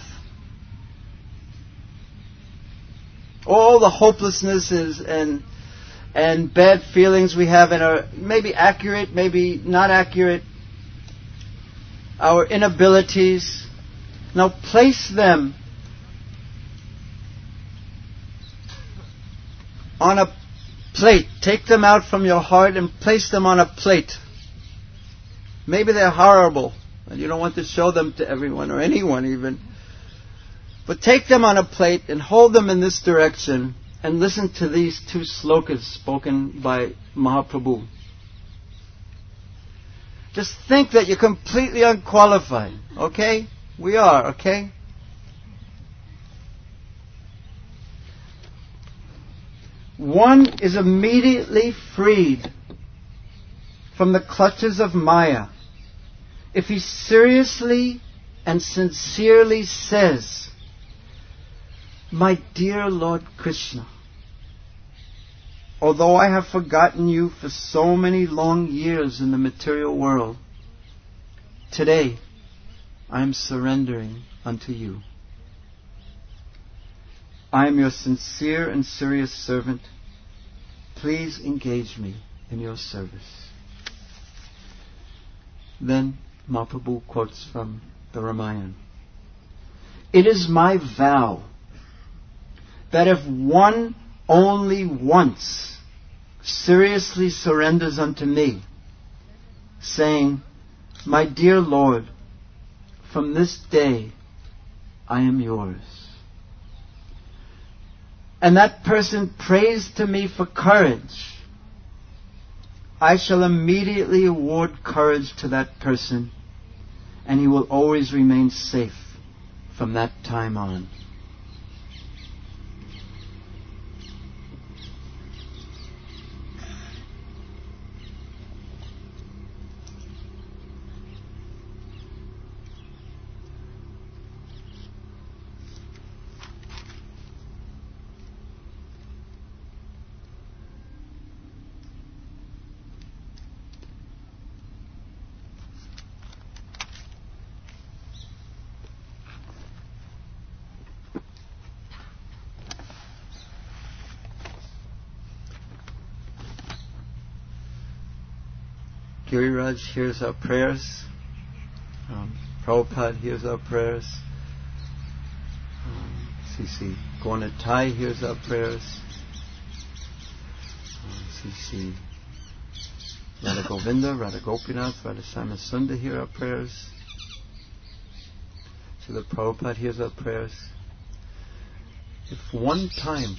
All the hopelessnesses and bad feelings we have and are maybe accurate, maybe not accurate. Our inabilities. Now place them on a plate. Take them out from your heart and place them on a plate. Maybe they're horrible and you don't want to show them to everyone or anyone even. But take them on a plate and hold them in this direction and listen to these two slokas spoken by Mahaprabhu. Just think that you're completely unqualified, okay? We are, okay? One is immediately freed from the clutches of Maya if he seriously and sincerely says, "My dear Lord Krishna, although I have forgotten you for so many long years in the material world, today I am surrendering unto you. I am your sincere and serious servant. Please engage me in your service." Then Mahaprabhu quotes from the Ramayana. "It is my vow that if one only once seriously surrenders unto me, saying, 'My dear Lord, from this day I am yours,' and that person prays to me for courage, I shall immediately award courage to that person, and he will always remain safe from that time on." Giriraj hears our prayers. Prabhupada hears our prayers. C.C. Gornatai hears our prayers. C.C. Radha Govinda, Radha Gopinath, Radha Shama Sundar hear our prayers. Srila Prabhupada hears our prayers. If one time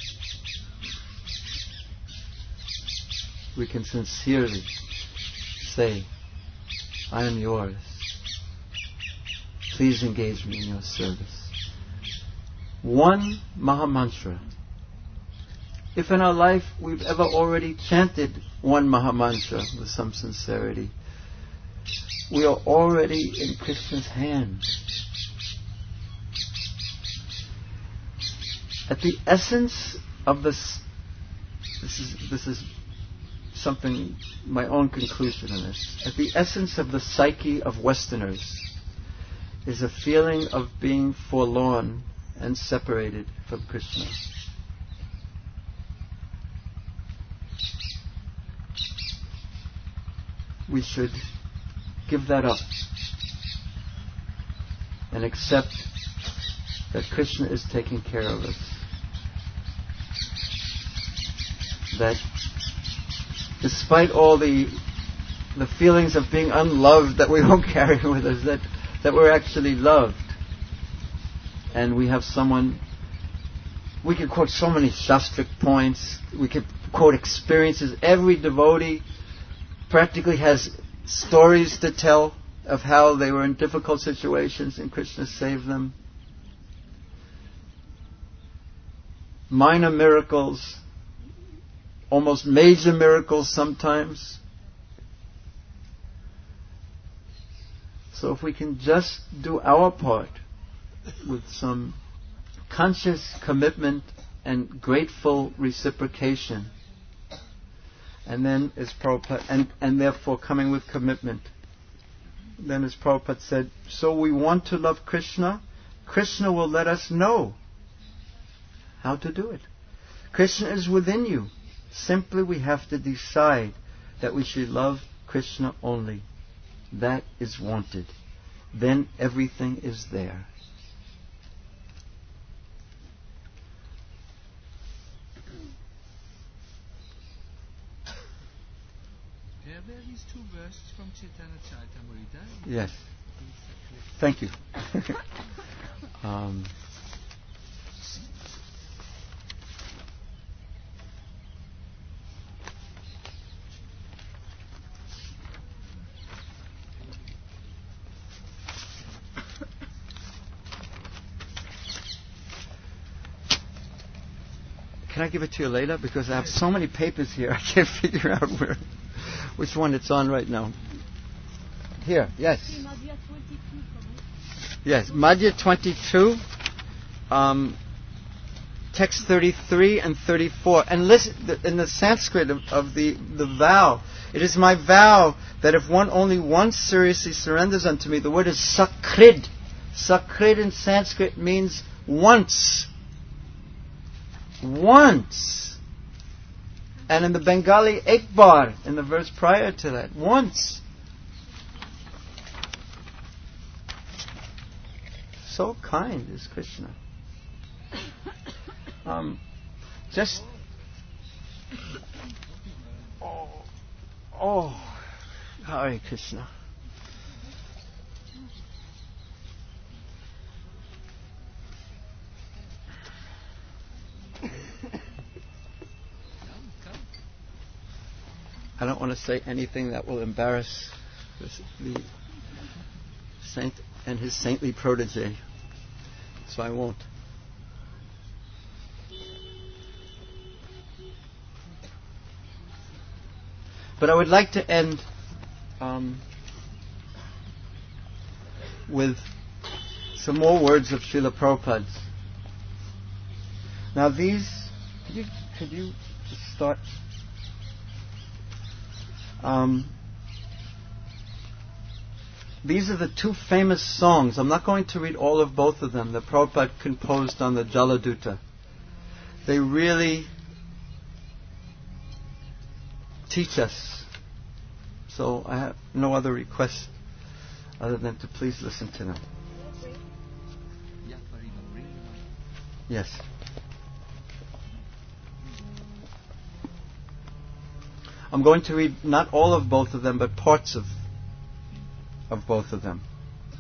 we can sincerely say, I am yours, please engage me in your service. One Mahamantra. If in our life we've ever already chanted one Mahamantra with some sincerity, we are already in Krishna's hands. At the essence of this is something, my own conclusion in this. At the essence of the psyche of Westerners is a feeling of being forlorn and separated from Krishna. We should give that up and accept that Krishna is taking care of us. That despite all the feelings of being unloved that we all carry with us, that we're actually loved. And we have someone, we could quote so many shastric points, we could quote experiences. Every devotee practically has stories to tell of how they were in difficult situations and Krishna saved them. Minor miracles, almost major miracles sometimes. So if we can just do our part with some conscious commitment and grateful reciprocation, and then as Prabhupada, and therefore coming with commitment, then as Prabhupada said, so we want to love Krishna, Krishna will let us know how to do it. Krishna is within you. Simply we have to decide that we should love Krishna only. That is wanted. Then everything is there. Were these two verses from Chaitanya Charitamrita? Yes. Thank you. Can I give it to you later? Because I have so many papers here, I can't figure out which one it's on right now. Here, yes. Yes, Madhya 22, text 33 and 34. And listen, in the Sanskrit of the vow, it is my vow that if one only once seriously surrenders unto me, the word is sakrid. Sakrid in Sanskrit means once. Once. And in the Bengali, ekbar, in the verse prior to that, once. So kind is Krishna. Just... Oh, Hare Krishna. I don't want to say anything that will embarrass the saint and his saintly protege, so I won't. But I would like to end with some more words of Srila Prabhupada's. Now these, could you just start? These are the two famous songs. I'm not going to read all of both of them that Prabhupada composed on the Jaladuta. They really teach us So I have no other request other than to please listen to them. Yeah, Parima, bring them up. Yes. I'm going to read not all of both of them, but parts of both of them.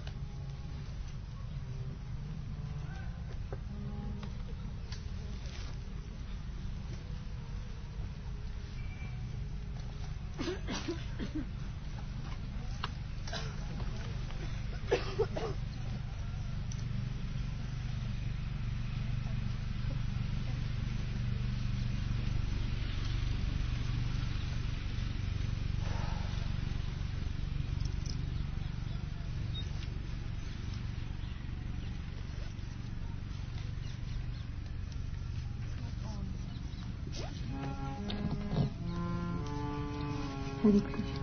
Hare Krishna.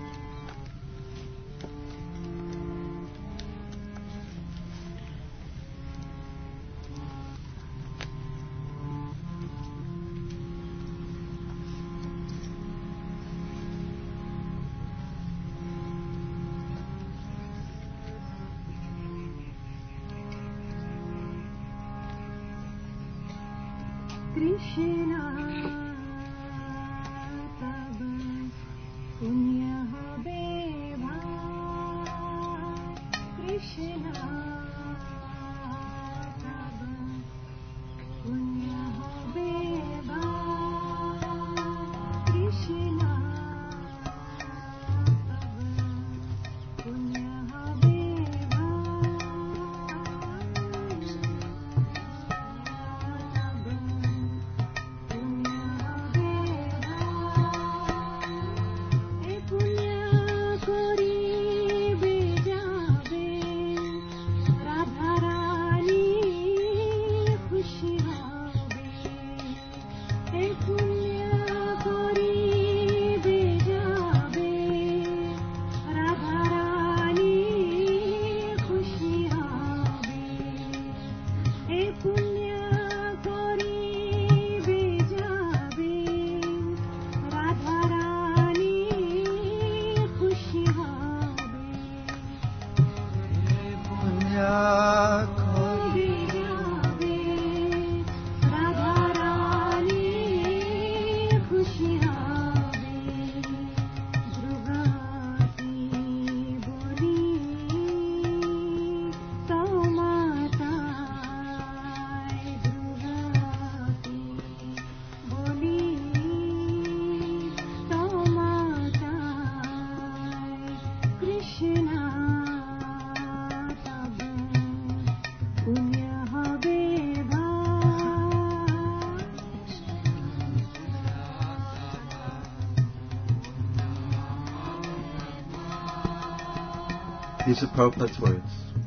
These are Prabhupada's words.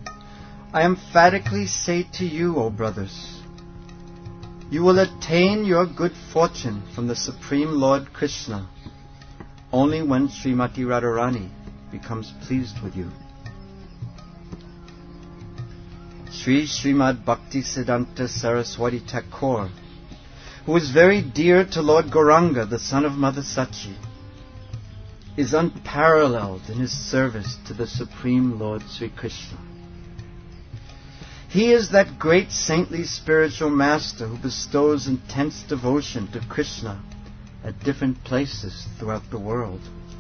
I emphatically say to you, O brothers, you will attain your good fortune from the Supreme Lord Krishna only when Srimati Radharani becomes pleased with you. Srimad Bhakti Siddhanta Saraswati Thakur, who is very dear to Lord Gauranga, the son of Mother Sachi, is unparalleled in his service to the Supreme Lord Sri Krishna. He is that great saintly spiritual master who bestows intense devotion to Krishna at different places throughout the world.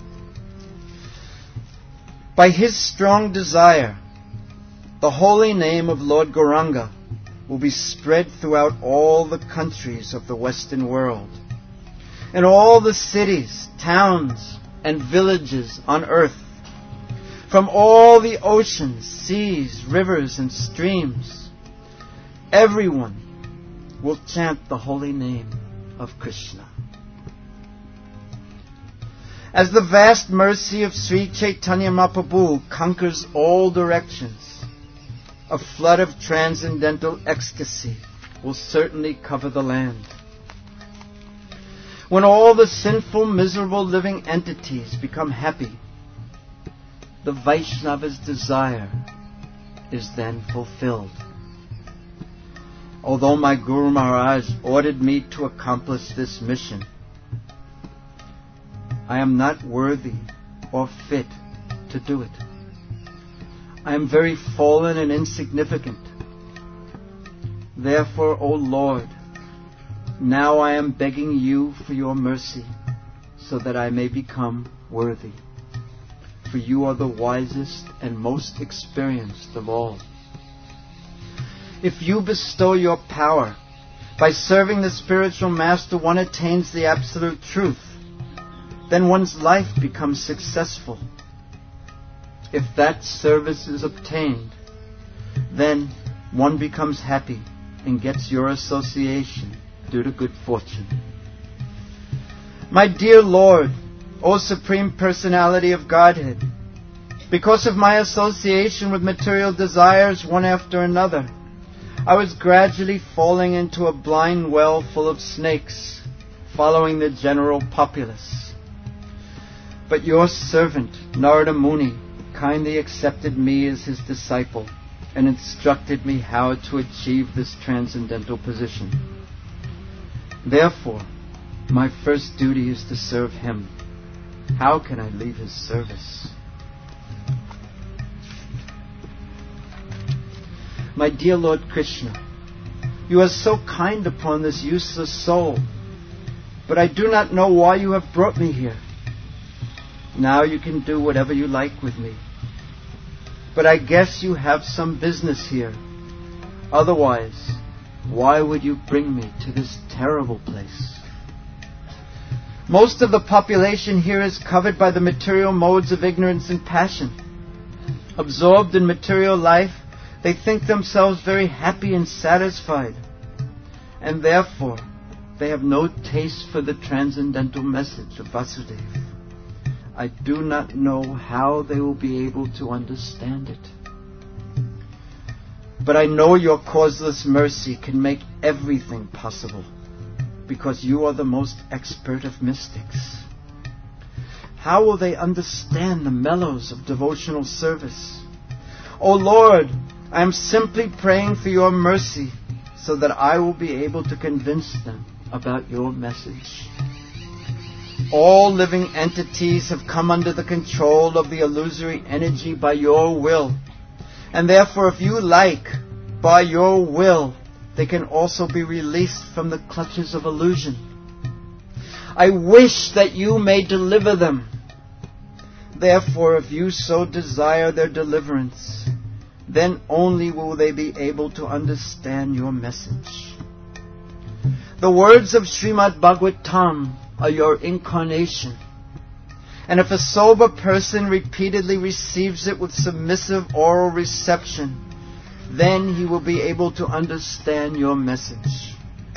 By his strong desire, the holy name of Lord Gauranga will be spread throughout all the countries of the Western world, and all the cities, towns, and villages on earth, from all the oceans, seas, rivers, and streams. Everyone will chant the holy name of Krishna. As the vast mercy of Sri Chaitanya Mahaprabhu conquers all directions, a flood of transcendental ecstasy will certainly cover the land. When all the sinful, miserable living entities become happy, the Vaishnava's desire is then fulfilled. Although my Guru Maharaj ordered me to accomplish this mission, I am not worthy or fit to do it. I am very fallen and insignificant. Therefore, O Lord, now I am begging you for your mercy, so that I may become worthy. For you are the wisest and most experienced of all. If you bestow your power, by serving the spiritual master one attains the absolute truth. Then one's life becomes successful. If that service is obtained, then one becomes happy and gets your association due to good fortune. My dear Lord, O Supreme Personality of Godhead, because of my association with material desires one after another, I was gradually falling into a blind well full of snakes, following the general populace. But your servant, Narada Muni, kindly accepted me as his disciple and instructed me how to achieve this transcendental position. Therefore, my first duty is to serve him. How can I leave his service? My dear Lord Krishna, you are so kind upon this useless soul, but I do not know why you have brought me here. Now you can do whatever you like with me. But I guess you have some business here. Otherwise, why would you bring me to this terrible place? Most of the population here is covered by the material modes of ignorance and passion. Absorbed in material life, they think themselves very happy and satisfied, and therefore they have no taste for the transcendental message of Vasudeva. I do not know how they will be able to understand it. But I know your causeless mercy can make everything possible, because you are the most expert of mystics. How will they understand the mellows of devotional service? O Lord, I am simply praying for your mercy so that I will be able to convince them about your message. All living entities have come under the control of the illusory energy by your will. And therefore, if you like, by your will, they can also be released from the clutches of illusion. I wish that you may deliver them. Therefore, if you so desire their deliverance, then only will they be able to understand your message. The words of Srimad Bhagavatam are your incarnation. And if a sober person repeatedly receives it with submissive oral reception, then he will be able to understand your message.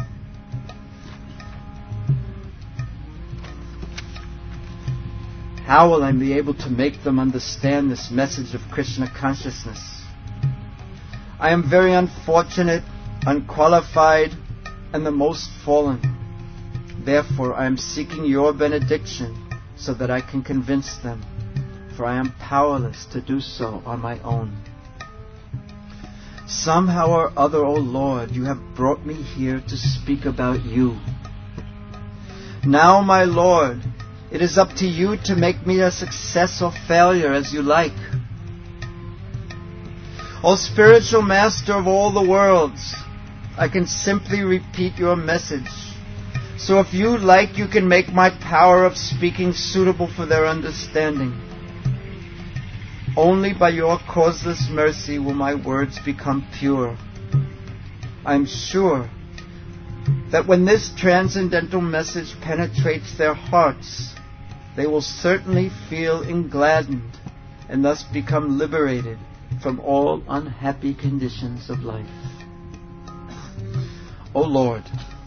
How will I be able to make them understand this message of Krishna consciousness? I am very unfortunate, unqualified, and the most fallen. Therefore, I am seeking your benediction so that I can convince them, for I am powerless to do so on my own. Somehow or other, O Lord, you have brought me here to speak about you. Now, my Lord, it is up to you to make me a success or failure as you like. O spiritual master of all the worlds, I can simply repeat your message. So if you like, you can make my power of speaking suitable for their understanding. Only by your causeless mercy will my words become pure. I am sure that when this transcendental message penetrates their hearts, they will certainly feel engladdened and thus become liberated from all unhappy conditions of life. O Lord,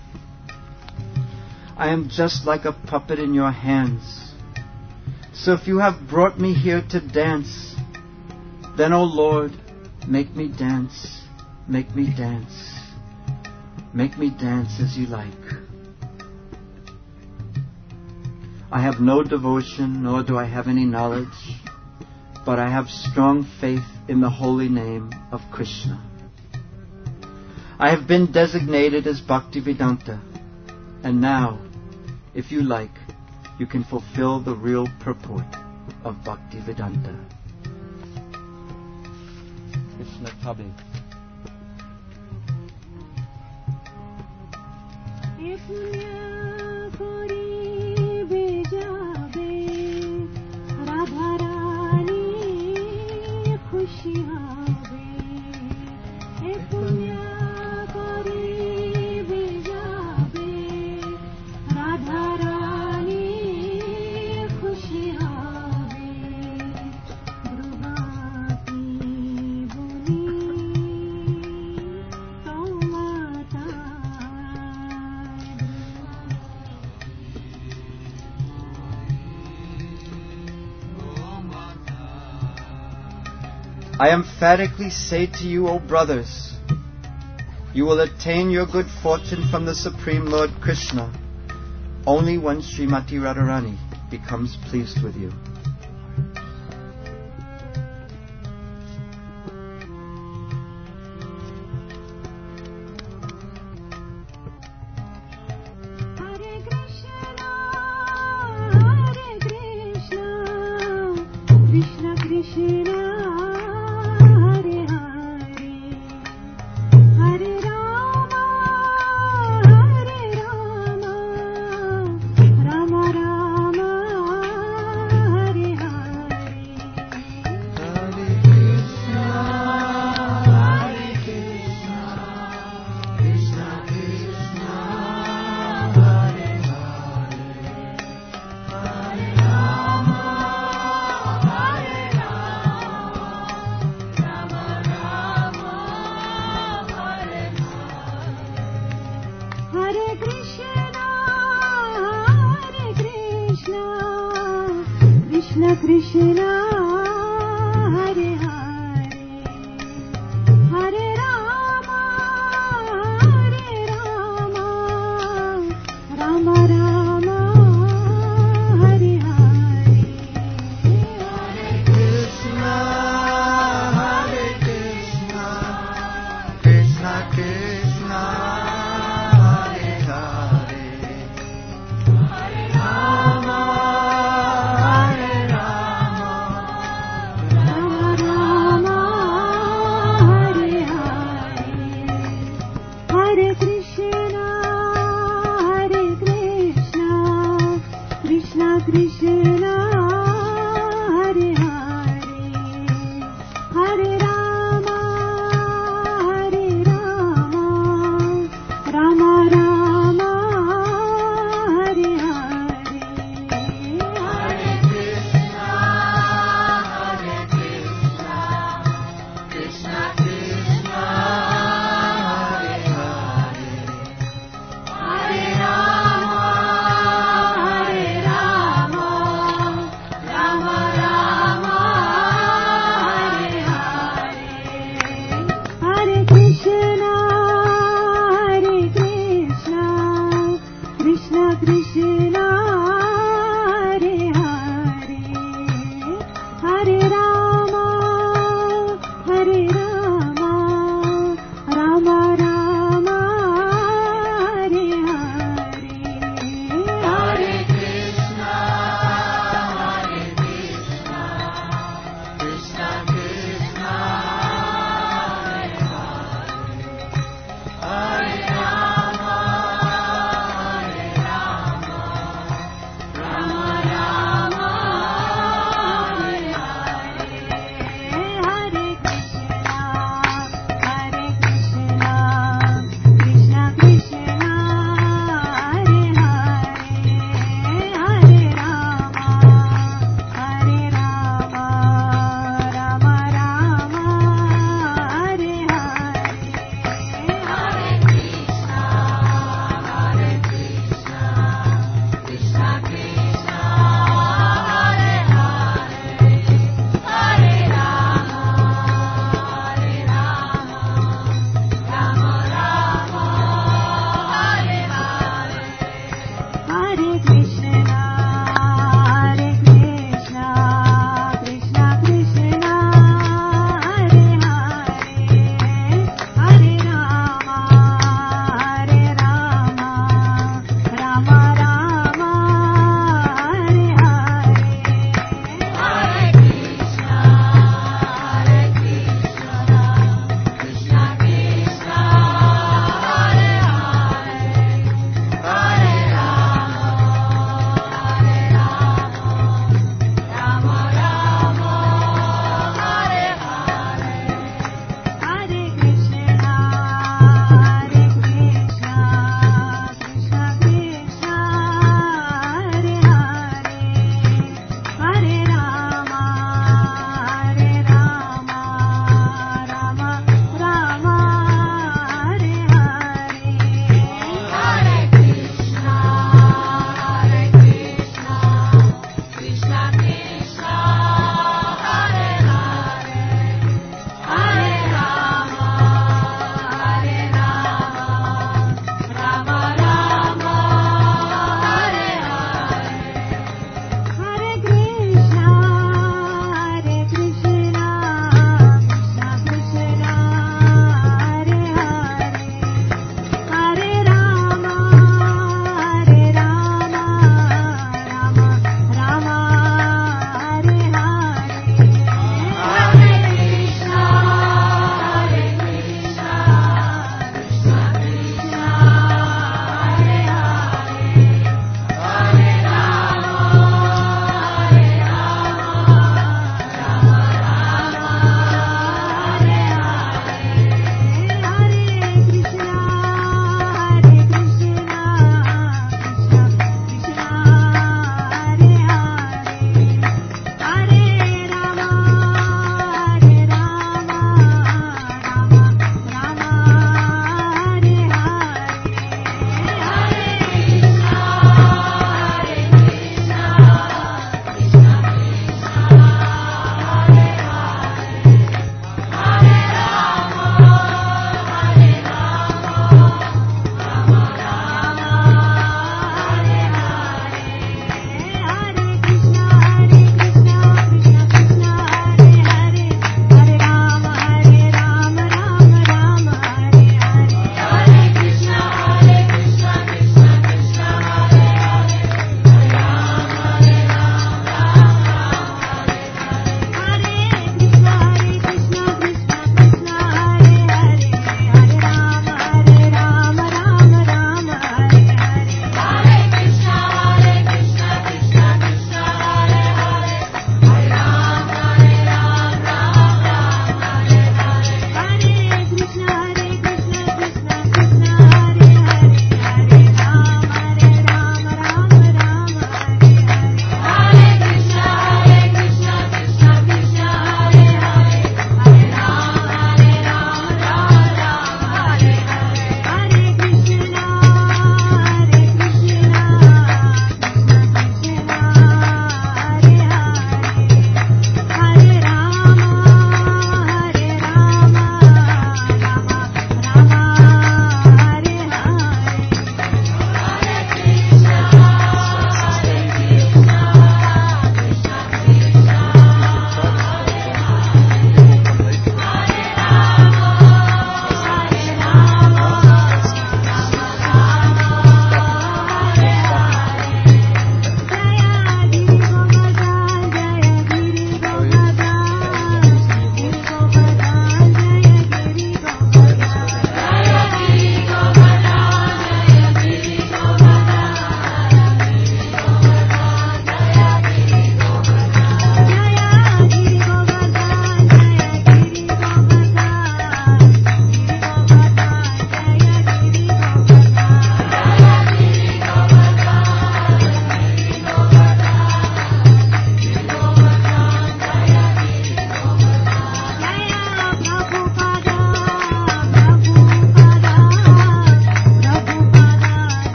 I am just like a puppet in your hands. So if you have brought me here to dance, then, O Lord, make me dance, make me dance, make me dance as you like. I have no devotion, nor do I have any knowledge, but I have strong faith in the holy name of Krishna. I have been designated as Bhaktivedanta, and now, if you like, you can fulfill the real purport of Bhaktivedanta. Krishna Tabi. I emphatically say to you, O brothers, you will attain your good fortune from the Supreme Lord Krishna only when Srimati Radharani becomes pleased with you.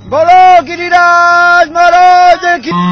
Bolo Giriraj Maharaj ki